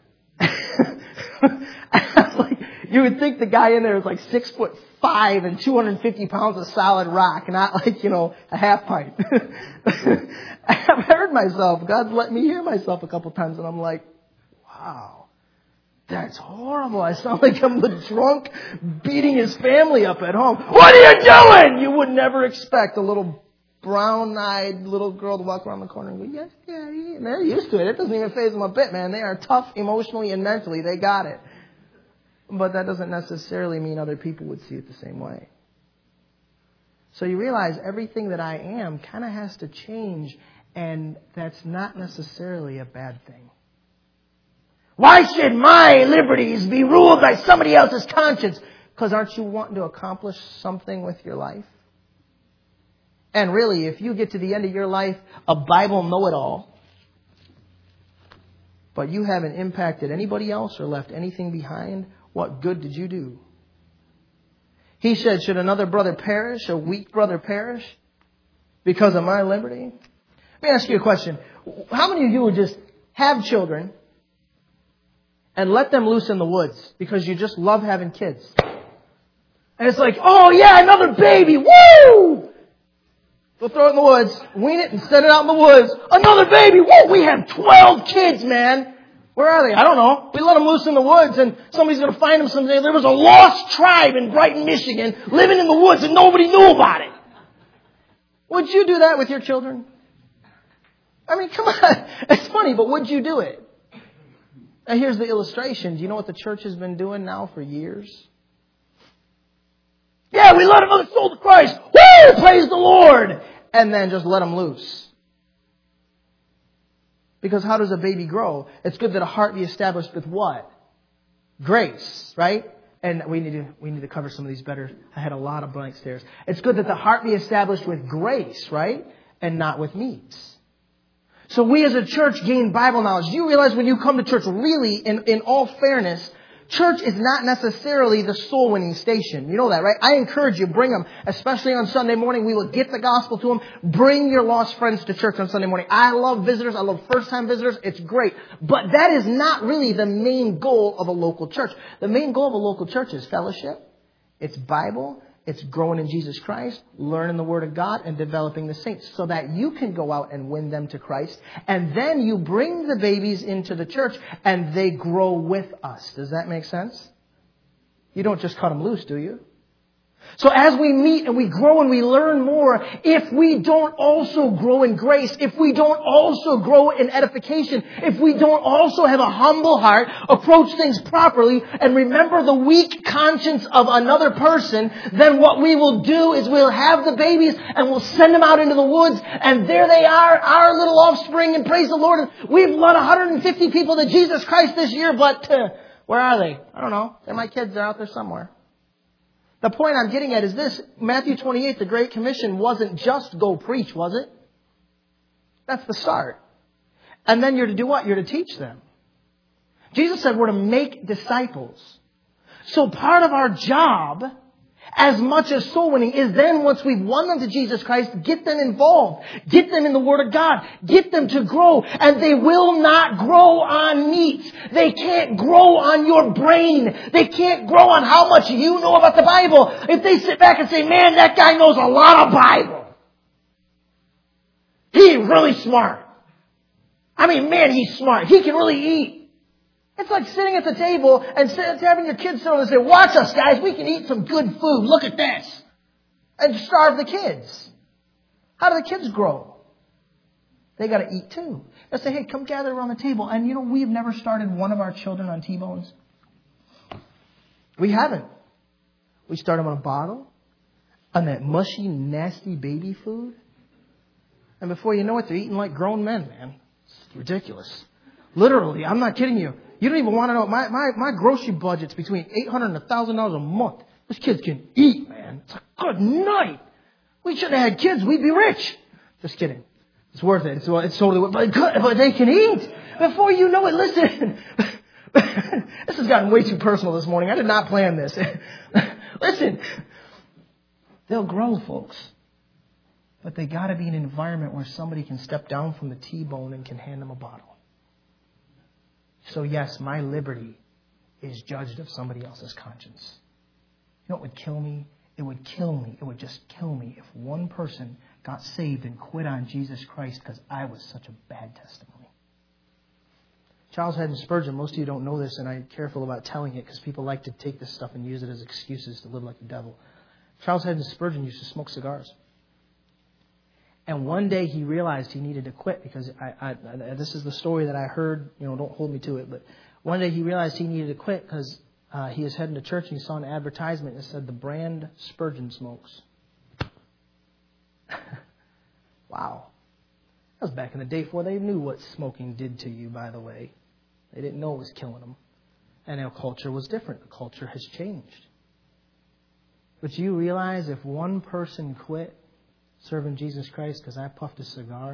You would think the guy in there is like 6'5" and 250 pounds of solid rock, not like, a half pint. I've heard myself. God's let me hear myself a couple times, and I'm like, wow, that's horrible. I sound like I'm the drunk beating his family up at home. What are you doing? You would never expect a little brown-eyed little girl to walk around the corner and go, yes, yeah, they're used to it. It doesn't even faze them a bit, man. They are tough emotionally and mentally. They got it. But that doesn't necessarily mean other people would see it the same way. So you realize everything that I am kind of has to change, and that's not necessarily a bad thing. Why should my liberties be ruled by somebody else's conscience? Because aren't you wanting to accomplish something with your life? And really, if you get to the end of your life a Bible know-it-all, but you haven't impacted anybody else or left anything behind, what good did you do? He said, should another brother perish, a weak brother perish because of my liberty? Let me ask you a question. How many of you would just have children and let them loose in the woods because you just love having kids? And it's like, oh yeah, another baby, woo! Go throw it in the woods, wean it and send it out in the woods. Another baby, woo! We have 12 kids, man. Where are they? I don't know. We let them loose in the woods and somebody's going to find them someday. There was a lost tribe in Brighton, Michigan living in the woods and nobody knew about it. Would you do that with your children? I mean, come on. It's funny, but would you do it? And here's the illustration. Do you know what the church has been doing now for years? Yeah, we let another soul to Christ. Woo! Praise the Lord! And then just let them loose. Because how does a baby grow? It's good that a heart be established with what? Grace, right? And we need to cover some of these better. I had a lot of blank stares. It's good that the heart be established with grace, right? And not with meats. So we as a church gain Bible knowledge. Do you realize when you come to church, really, in all fairness, church is not necessarily the soul winning station. You know that, right? I encourage you, bring them, especially on Sunday morning. We will get the gospel to them. Bring your lost friends to church on Sunday morning. I love visitors. I love first time visitors. It's great. But that is not really the main goal of a local church. The main goal of a local church is fellowship. It's Bible. It's growing in Jesus Christ, learning the Word of God, and developing the saints so that you can go out and win them to Christ. And then you bring the babies into the church and they grow with us. Does that make sense? You don't just cut them loose, do you? So as we meet and we grow and we learn more, if we don't also grow in grace, if we don't also grow in edification, if we don't also have a humble heart, approach things properly, and remember the weak conscience of another person, then what we will do is we'll have the babies and we'll send them out into the woods, and there they are, our little offspring, and praise the Lord. We've led 150 people to Jesus Christ this year, but where are they? I don't know. They're my kids. They're out there somewhere. The point I'm getting at is this. Matthew 28, the Great Commission, wasn't just go preach, was it? That's the start. And then you're to do what? You're to teach them. Jesus said we're to make disciples. So part of our job, as much as soul winning, is then once we've won them to Jesus Christ, get them involved. Get them in the Word of God. Get them to grow. And they will not grow on meat. They can't grow on your brain. They can't grow on how much you know about the Bible. If they sit back and say, man, that guy knows a lot of Bible. He's really smart. I mean, man, he's smart. He can really eat. It's like sitting at the table and having your kids sit on and say, watch us, guys. We can eat some good food. Look at this. And starve the kids. How do the kids grow? They got to eat too. They say, hey, come gather around the table. And you know, we've never started one of our children on T-bones. We haven't. We start them on a bottle, on that mushy, nasty baby food. And before you know it, they're eating like grown men, man. It's ridiculous. Literally, I'm not kidding you. You don't even want to know. My grocery budget's between $800 and $1,000 a month. These kids can eat, man. It's a good night. We shouldn't have had kids. We'd be rich. Just kidding. It's worth it. It's totally worth it. But they can eat. Before you know it, listen. This has gotten way too personal this morning. I did not plan this. Listen. They'll grow, folks. But they got to be in an environment where somebody can step down from the T-bone and can hand them a bottle. So yes, my liberty is judged of somebody else's conscience. You know what would kill me? It would kill me. It would just kill me if one person got saved and quit on Jesus Christ because I was such a bad testimony. Charles Haddon Spurgeon, most of you don't know this, and I'm careful about telling it because people like to take this stuff and use it as excuses to live like the devil. Charles Haddon Spurgeon used to smoke cigars. And one day he realized he needed to quit because this is the story that I heard. You know, don't hold me to it. But one day he realized he needed to quit because he was heading to church and he saw an advertisement that said the brand Spurgeon smokes. Wow. That was back in the day before they knew what smoking did to you, by the way. They didn't know it was killing them. And our culture was different. The culture has changed. But you realize if one person quit serving Jesus Christ because I puffed a cigar,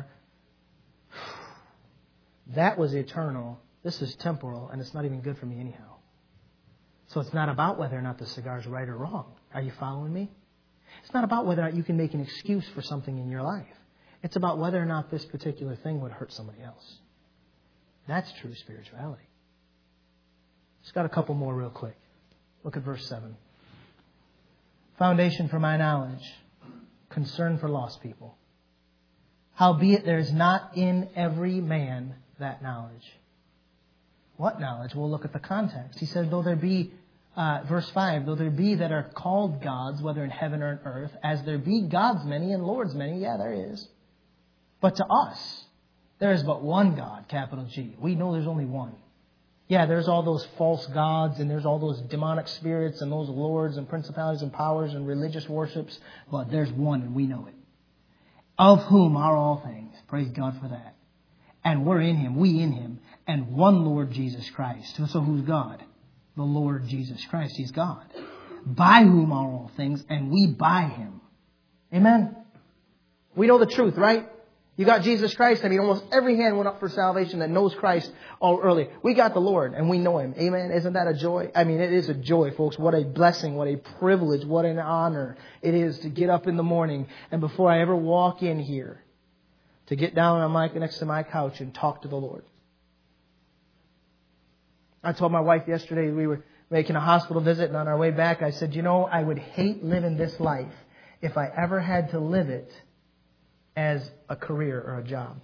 that was eternal. This is temporal, and it's not even good for me anyhow. So it's not about whether or not the cigar is right or wrong. Are you following me? It's not about whether or not you can make an excuse for something in your life. It's about whether or not this particular thing would hurt somebody else. That's true spirituality. Just got a couple more real quick. Look at verse 7. Foundation for my knowledge. Concern for lost people. Howbeit there is not in every man that knowledge. What knowledge? We'll look at the context. He said, though there be, verse 5, though there be that are called gods, whether in heaven or in earth, as there be gods many and lords many, yeah, there is. But to us, there is but one God, capital G. We know there's only one. Yeah, there's all those false gods and there's all those demonic spirits and those lords and principalities and powers and religious worships, but there's one and we know it. Of whom are all things. Praise God for that. And we're in Him, we in Him, and one Lord Jesus Christ. So who's God? The Lord Jesus Christ. He's God. By whom are all things, and we by Him. Amen? We know the truth, right? You got Jesus Christ. I mean, almost every hand went up for salvation that knows Christ all early. We got the Lord and we know Him. Amen. Isn't that a joy? I mean, it is a joy, folks. What a blessing, what a privilege, what an honor it is to get up in the morning and before I ever walk in here, to get down on next to my couch and talk to the Lord. I told my wife yesterday, we were making a hospital visit, and on our way back I said, I would hate living this life if I ever had to live it as a career or a job.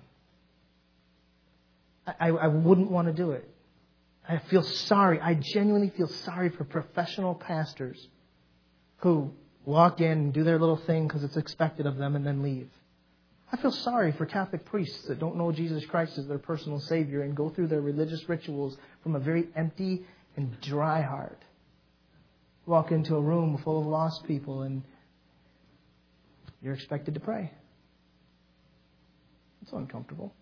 I wouldn't want to do it. I feel sorry. I genuinely feel sorry for professional pastors who walk in and do their little thing because it's expected of them and then leave. I feel sorry for Catholic priests that don't know Jesus Christ as their personal Savior and go through their religious rituals from a very empty and dry heart. Walk into a room full of lost people and you're expected to pray. It's uncomfortable.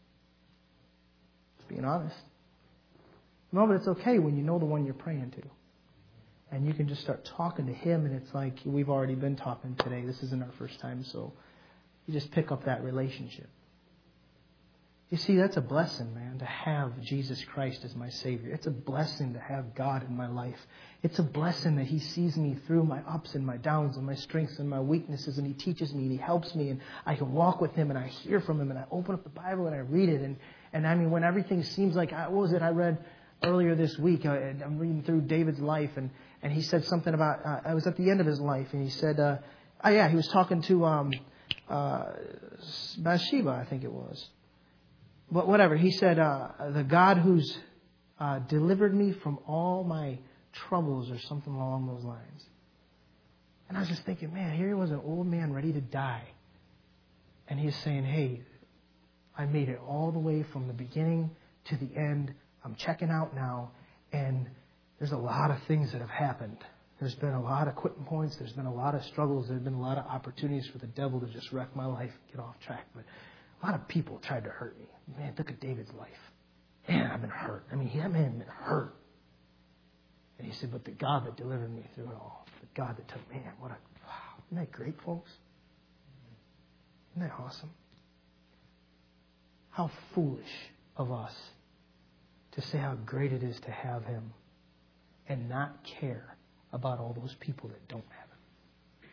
Just being honest. No, but it's okay when you know the one you're praying to. And you can just start talking to Him, and it's like we've already been talking today. This isn't our first time, so you just pick up that relationship. You see, that's a blessing, man, to have Jesus Christ as my Savior. It's a blessing to have God in my life. It's a blessing that He sees me through my ups and my downs and my strengths and my weaknesses, and He teaches me and He helps me, and I can walk with Him and I hear from Him and I open up the Bible and I read it. And I mean, when everything seems like, what was it I read earlier this week? I'm reading through David's life, and he said something about, I was at the end of his life, and he said, he was talking to Bathsheba, I think it was. But whatever, he said, the God who's delivered me from all my troubles or something along those lines. And I was just thinking, man, here he was, an old man ready to die. And he's saying, hey, I made it all the way from the beginning to the end. I'm checking out now. And there's a lot of things that have happened. There's been a lot of quitting points. There's been a lot of struggles. There's been a lot of opportunities for the devil to just wreck my life and get off track. But a lot of people tried to hurt me. Man, look at David's life. Man, I've been hurt. I mean, that man had been hurt. And he said, but the God that delivered me through it all, the God that took me, wow, isn't that great, folks? Isn't that awesome? How foolish of us to say how great it is to have Him and not care about all those people that don't have Him.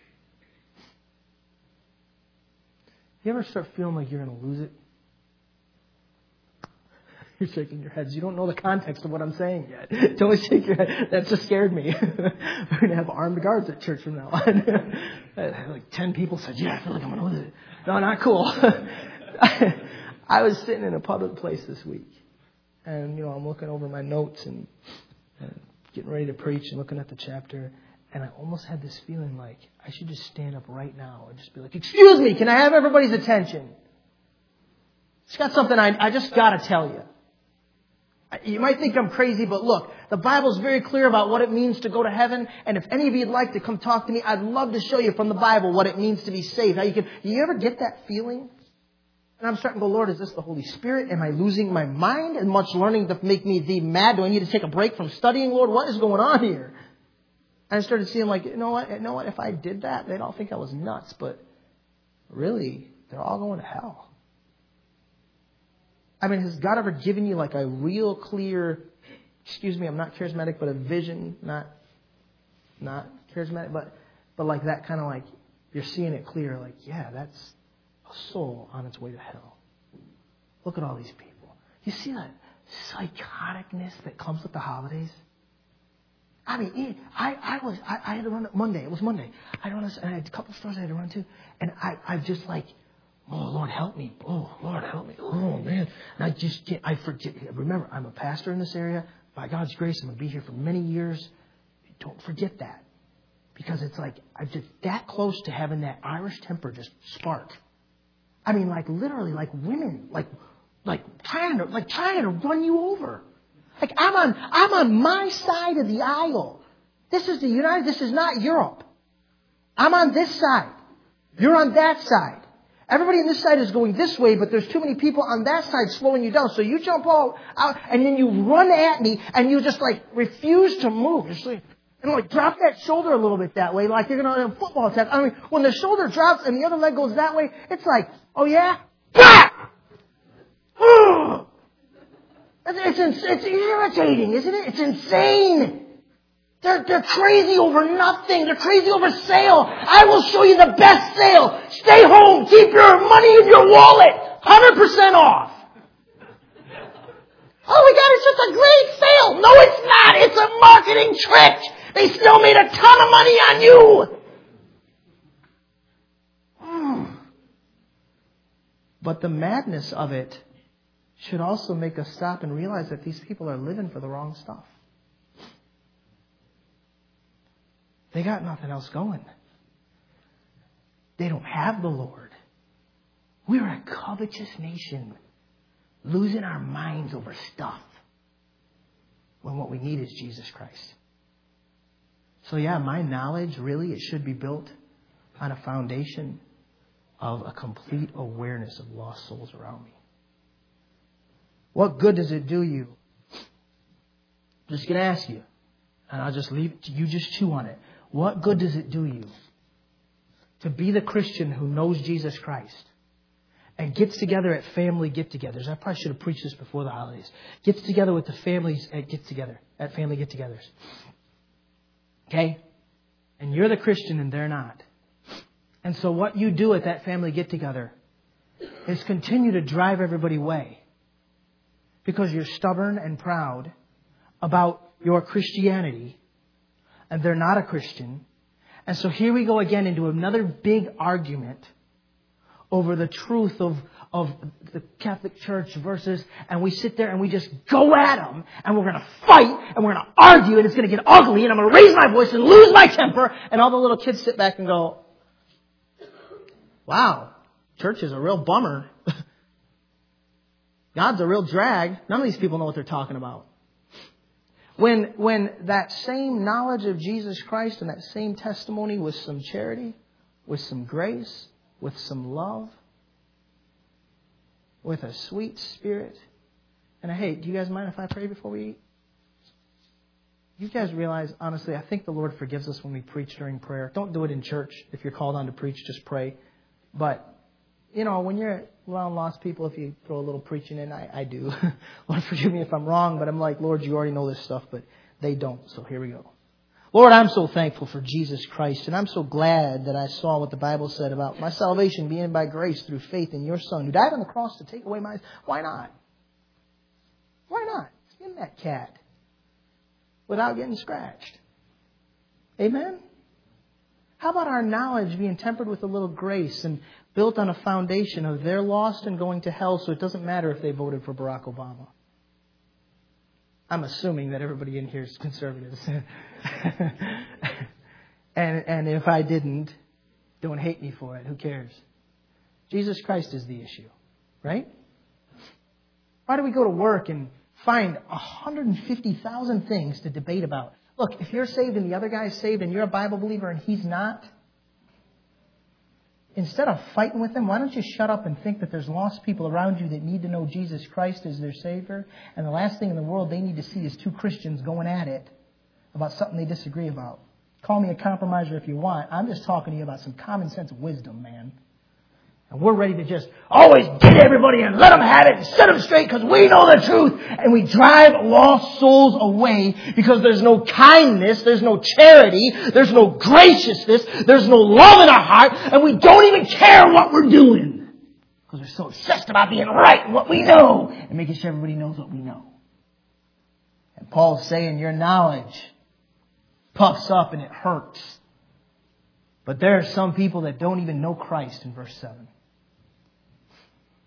You ever start feeling like you're going to lose it? You're shaking your heads. You don't know the context of what I'm saying yet. Don't shake your head. That just scared me. We're going to have armed guards at church from now on. Like 10 people said, yeah, I feel like I'm going to lose it. No, not cool. I was sitting in a public place this week. And, I'm looking over my notes and getting ready to preach and looking at the chapter. And I almost had this feeling like I should just stand up right now and just be like, excuse me, can I have everybody's attention? It's got something I just got to tell you. You might think I'm crazy, but look, the Bible's very clear about what it means to go to heaven. And if any of you'd like to come talk to me, I'd love to show you from the Bible what it means to be saved. You ever get that feeling? And I'm starting to go, Lord, is this the Holy Spirit? Am I losing my mind? And much learning to make me mad? Do I need to take a break from studying, Lord? What is going on here? And I started seeing like, you know what? If I did that, they'd all think I was nuts. But really, they're all going to hell. I mean, has God ever given you like a real clear, excuse me, I'm not charismatic, but a vision, not charismatic, but like that kind of like, you're seeing it clear, like, yeah, that's a soul on its way to hell. Look at all these people. You see that psychoticness that comes with the holidays? I mean, I had to run Monday. It was Monday. I had a couple stores I had to run to, and I just like Oh, Lord, help me. Oh, Lord, help me. Oh, man. And I just can't. I forget. Remember, I'm a pastor in this area. By God's grace, I'm going to be here for many years. Don't forget that. Because it's like, I'm just that close to having that Irish temper just spark. I mean, like literally, like women, like trying to run you over. Like I'm on my side of the aisle. This is this is not Europe. I'm on this side. You're on that side. Everybody on this side is going this way, but there's too many people on that side slowing you down. So you jump out and then you run at me and you just like refuse to move. Just like, drop that shoulder a little bit that way, like you're going to have a football attack. I mean, when the shoulder drops and the other leg goes that way, it's like, oh yeah? It's irritating, isn't it? It's insane. They're crazy over nothing. They're crazy over sale. I will show you the best sale. Stay home. Keep your money in your wallet. 100% off. Oh my God, it's such a great sale. No, it's not. It's a marketing trick. They still made a ton of money on you. But the madness of it should also make us stop and realize that these people are living for the wrong stuff. They got nothing else going. They don't have the Lord. We're a covetous nation, losing our minds over stuff, when what we need is Jesus Christ. So yeah, my knowledge, really, it should be built on a foundation of a complete awareness of lost souls around me. What good does it do you? I'm just going to ask you, and I'll just leave it to you, just chew on it. What good does it do you to be the Christian who knows Jesus Christ and gets together at family get-togethers? I probably should have preached this before the holidays. Gets together with the families at family get-togethers. Okay? And you're the Christian and they're not. And so what you do at that family get-together is continue to drive everybody away because you're stubborn and proud about your Christianity. And they're not a Christian. And so here we go again into another big argument over the truth of the Catholic Church versus, and we sit there and we just go at them and we're going to fight and we're going to argue and it's going to get ugly and I'm going to raise my voice and lose my temper. And all the little kids sit back and go, wow, church is a real bummer. God's a real drag. None of these people know what they're talking about. When that same knowledge of Jesus Christ and that same testimony with some charity, with some grace, with some love, with a sweet spirit. And hey, do you guys mind if I pray before we eat? You guys realize, honestly, I think the Lord forgives us when we preach during prayer. Don't do it in church. If you're called on to preach, just pray. But, when you're around lost people, if you throw a little preaching in, I do. Lord, forgive me if I'm wrong, but I'm like, Lord, you already know this stuff, but they don't. So here we go. Lord, I'm so thankful for Jesus Christ, and I'm so glad that I saw what the Bible said about my salvation being by grace through faith in your Son, who died on the cross to take away my... Why not? Why not? Skin that cat without getting scratched. Amen? How about our knowledge being tempered with a little grace and built on a foundation of they're lost and going to hell, so it doesn't matter if they voted for Barack Obama. I'm assuming that everybody in here is conservatives. and if I didn't, don't hate me for it. Who cares? Jesus Christ is the issue, right? Why do we go to work and find 150,000 things to debate about? Look, if you're saved and the other guy's saved and you're a Bible believer and he's not, instead of fighting with them, why don't you shut up and think that there's lost people around you that need to know Jesus Christ as their Savior? And the last thing in the world they need to see is two Christians going at it about something they disagree about. Call me a compromiser if you want. I'm just talking to you about some common sense wisdom, man. And we're ready to just always get everybody and let them have it and set them straight because we know the truth. And we drive lost souls away because there's no kindness, there's no charity, there's no graciousness, there's no love in our heart, and we don't even care what we're doing. Because we're so obsessed about being right in what we know and making sure everybody knows what we know. And Paul's saying your knowledge puffs up and it hurts. But there are some people that don't even know Christ in verse 7.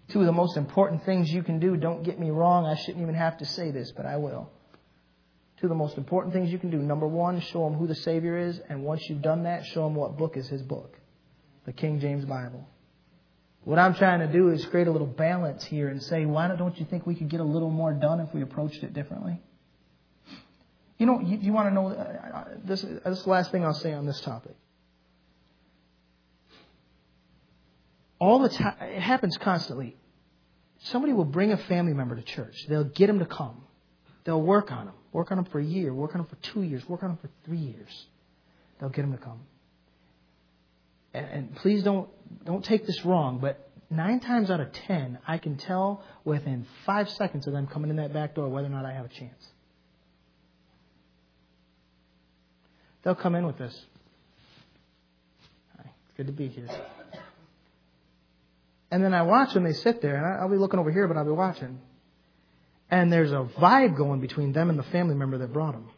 Two of the most important things you can do, don't get me wrong, I shouldn't even have to say this, but I will. Two of the most important things you can do. Number one, show them who the Savior is. And once you've done that, show them what book is His book. The King James Bible. What I'm trying to do is create a little balance here and say, why don't you think we could get a little more done if we approached it differently? You know, you want to know, this is the last thing I'll say on this topic. All the time, it happens constantly. Somebody will bring a family member to church. They'll get them to come. They'll work on them. Work on them for a year. Work on them for 2 years. Work on them for 3 years. They'll get them to come. And please don't take this wrong, but 9 times out of 10, I can tell within 5 seconds of them coming in that back door whether or not I have a chance. They'll come in with this. Hi, it's good to be here. And then I watch them, they sit there, and I'll be looking over here, but I'll be watching. And there's a vibe going between them and the family member that brought them.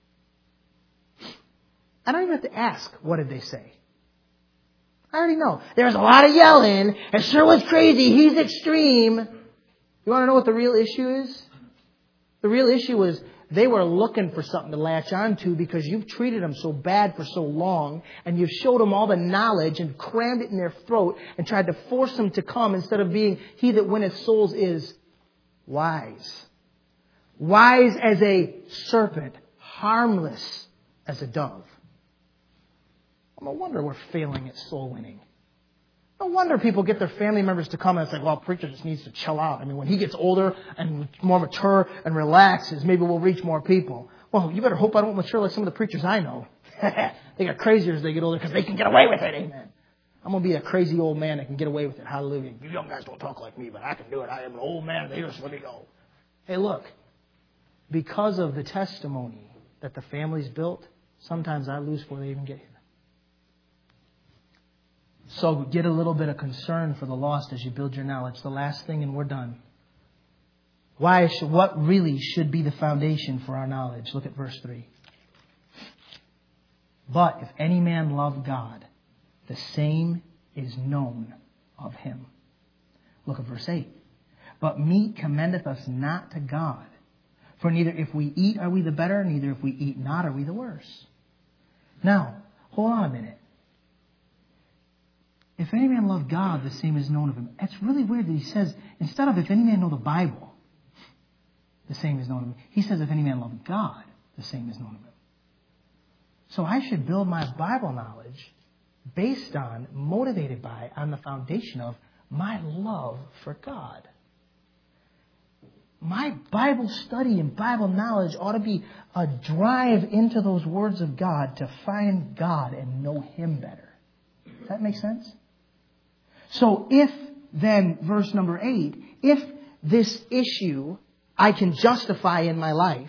I don't even have to ask, what did they say? I already know. There's a lot of yelling, and sure was crazy, he's extreme. You want to know what the real issue is? The real issue is they were looking for something to latch on to because you've treated them so bad for so long, and you've showed them all the knowledge and crammed it in their throat and tried to force them to come instead of being he that winneth souls is wise. Wise as a serpent, harmless as a dove. No wonder we're failing at soul winning. No wonder people get their family members to come and it's like, well, preacher just needs to chill out. I mean, when he gets older and more mature and relaxes, maybe we'll reach more people. Well, you better hope I don't mature like some of the preachers I know. They get crazier as they get older because they can get away with it. Amen. I'm going to be a crazy old man that can get away with it. Hallelujah. You young guys don't talk like me, but I can do it. I am an old man. They just let me go. Hey, look. Because of the testimony that the family's built, sometimes I lose before they even get here. So get a little bit of concern for the lost as you build your knowledge. The last thing, and we're done. What really should be the foundation for our knowledge? Look at verse 3. But if any man love God, the same is known of him. Look at verse 8. But meat commendeth us not to God. For neither if we eat are we the better, neither if we eat not are we the worse. Now, hold on a minute. If any man love God, the same is known of him. It's really weird that he says, instead of if any man know the Bible, the same is known of him. He says if any man love God, the same is known of him. So I should build my Bible knowledge based on, motivated by, on the foundation of my love for God. My Bible study and Bible knowledge ought to be a drive into those words of God to find God and know Him better. Does that make sense? So if then, verse number 8, if this issue I can justify in my life,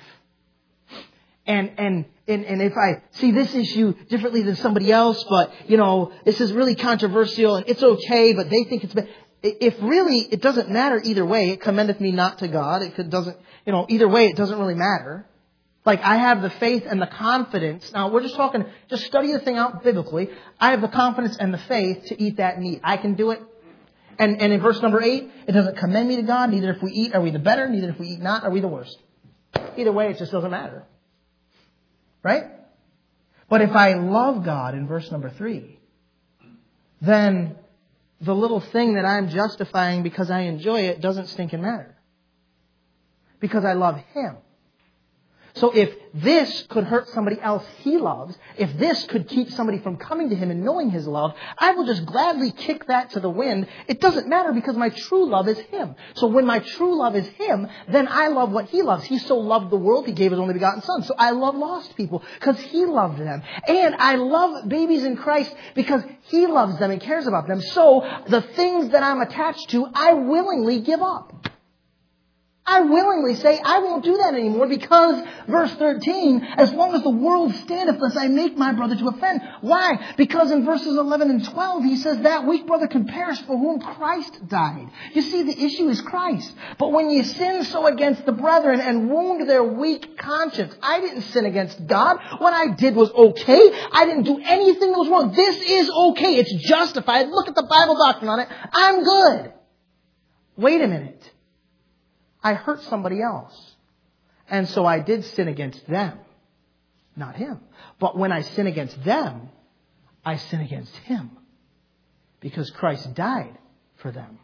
and if I see this issue differently than somebody else, but, this is really controversial and it's okay, but they think it's bad. If really it doesn't matter either way, it commendeth me not to God. Either way, it doesn't really matter. Like I have the faith and the confidence. Now we're just talking, just study the thing out biblically. I have the confidence and the faith to eat that meat. I can do it. And in verse number 8, it doesn't commend me to God. Neither if we eat are we the better. Neither if we eat not are we the worst. Either way, it just doesn't matter. Right? But if I love God in verse number 3, then the little thing that I'm justifying because I enjoy it doesn't stinking matter. Because I love Him. So if this could hurt somebody else He loves, if this could keep somebody from coming to Him and knowing His love, I will just gladly kick that to the wind. It doesn't matter because my true love is Him. So when my true love is Him, then I love what He loves. He so loved the world, He gave His only begotten Son. So I love lost people because He loved them. And I love babies in Christ because He loves them and cares about them. So the things that I'm attached to, I willingly give up. I willingly say, I won't do that anymore because, verse 13, as long as the world standeth, lest I make my brother to offend. Why? Because in verses 11 and 12, he says, that weak brother can perish for whom Christ died. You see, the issue is Christ. But when you sin so against the brethren and wound their weak conscience, I didn't sin against God. What I did was okay. I didn't do anything that was wrong. This is okay. It's justified. Look at the Bible doctrine on it. I'm good. wait a minute. I hurt somebody else. And so I did sin against them, not him. But when I sin against them, I sin against him. Because Christ died for them.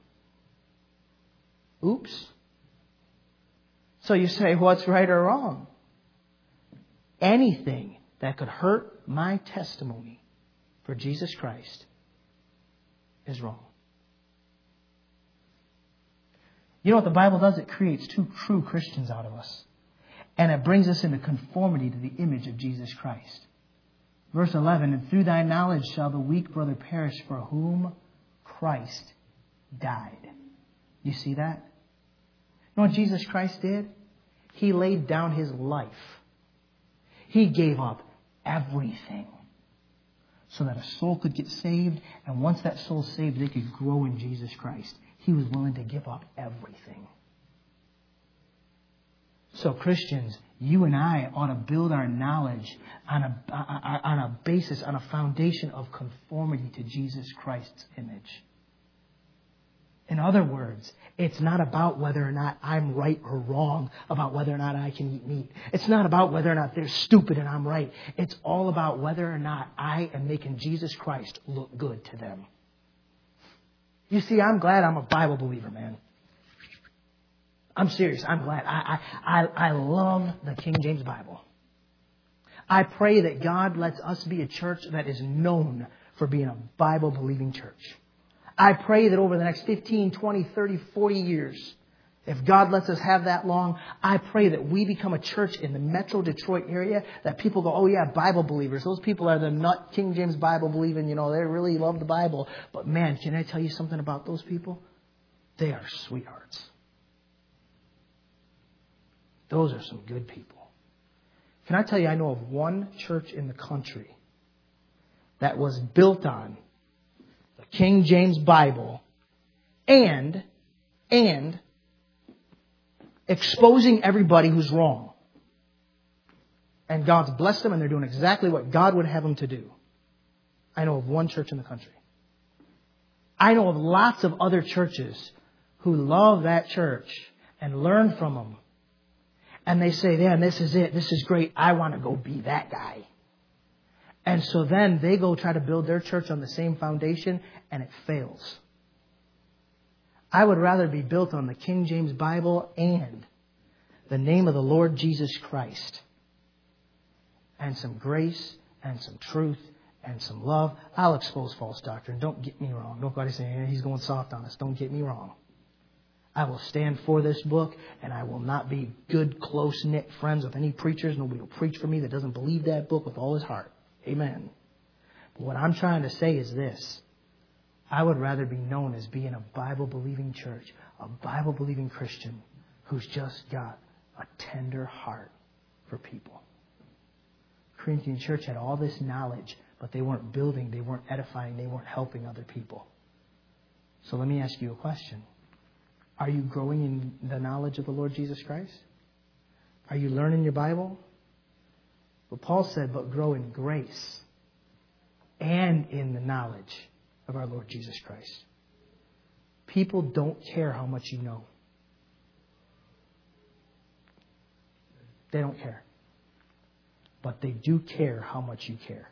Oops. So you say, what's right or wrong? Anything that could hurt my testimony for Jesus Christ is wrong. You know what the Bible does? It creates two true Christians out of us. And it brings us into conformity to the image of Jesus Christ. Verse 11, and through thy knowledge shall the weak brother perish for whom Christ died. You see that? You know what Jesus Christ did? He laid down his life. He gave up everything so that a soul could get saved. And once that soul's saved, they could grow in Jesus Christ. He was willing to give up everything. So Christians, you and I ought to build our knowledge on a basis, on a foundation of conformity to Jesus Christ's image. In other words, it's not about whether or not I'm right or wrong about whether or not I can eat meat. It's not about whether or not they're stupid and I'm right. It's all about whether or not I am making Jesus Christ look good to them. You see, I'm glad I'm a Bible believer, man. I'm serious. I'm glad. I love the King James Bible. I pray that God lets us be a church that is known for being a Bible-believing church. I pray that over the next 15, 20, 30, 40 years, if God lets us have that long, I pray that we become a church in the Metro Detroit area that people go, oh yeah, Bible believers. Those people are the nut King James Bible believing, they really love the Bible. But man, can I tell you something about those people? They are sweethearts. Those are some good people. Can I tell you, I know of one church in the country that was built on the King James Bible and exposing everybody who's wrong. And God's blessed them and they're doing exactly what God would have them to do. I know of one church in the country. I know of lots of other churches who love that church and learn from them. And they say, man, this is it. This is great. I want to go be that guy. And so then they go try to build their church on the same foundation and it fails. I would rather be built on the King James Bible and the name of the Lord Jesus Christ. And some grace and some truth and some love. I'll expose false doctrine. Don't get me wrong. Nobody saying he's going soft on us. Don't get me wrong. I will stand for this book, and I will not be good, close-knit friends with any preachers. Nobody will preach for me that doesn't believe that book with all his heart. Amen. But what I'm trying to say is this. I would rather be known as being a Bible-believing church, a Bible-believing Christian who's just got a tender heart for people. Corinthian church had all this knowledge, but they weren't building, they weren't edifying, they weren't helping other people. So let me ask you a question. Are you growing in the knowledge of the Lord Jesus Christ? Are you learning your Bible? Well, Paul said, but grow in grace and in the knowledge of our Lord Jesus Christ. People don't care how much you know. They don't care. But they do care how much you care.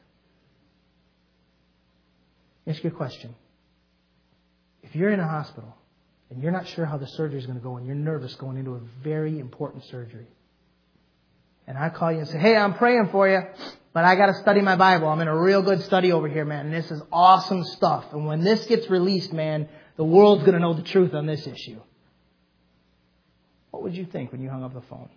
Ask you a question. If you're in a hospital and you're not sure how the surgery is going to go and you're nervous going into a very important surgery, and I call you and say, hey, I'm praying for you, but I got to study my Bible. I'm in a real good study over here, man. And this is awesome stuff. And when this gets released, man, the world's going to know the truth on this issue. What would you think when you hung up the phone?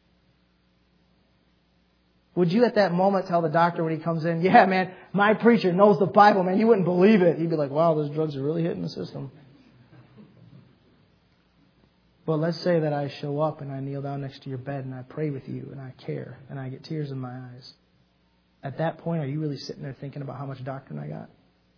Would you at that moment tell the doctor when he comes in, yeah, man, my preacher knows the Bible, man. You wouldn't believe it. He'd be like, wow, those drugs are really hitting the system. Well, let's say that I show up and I kneel down next to your bed and I pray with you and I care and I get tears in my eyes. At that point, are you really sitting there thinking about how much doctrine I got?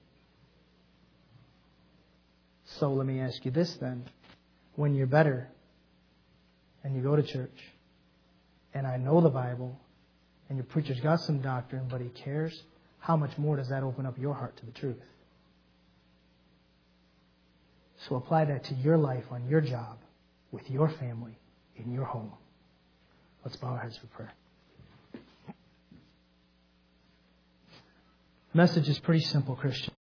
So let me ask you this then. When you're better and you go to church and I know the Bible and your preacher's got some doctrine but he cares, how much more does that open up your heart to the truth? So apply that to your life, on your job, with your family, in your home. Let's bow our heads for prayer. The message is pretty simple, Christian.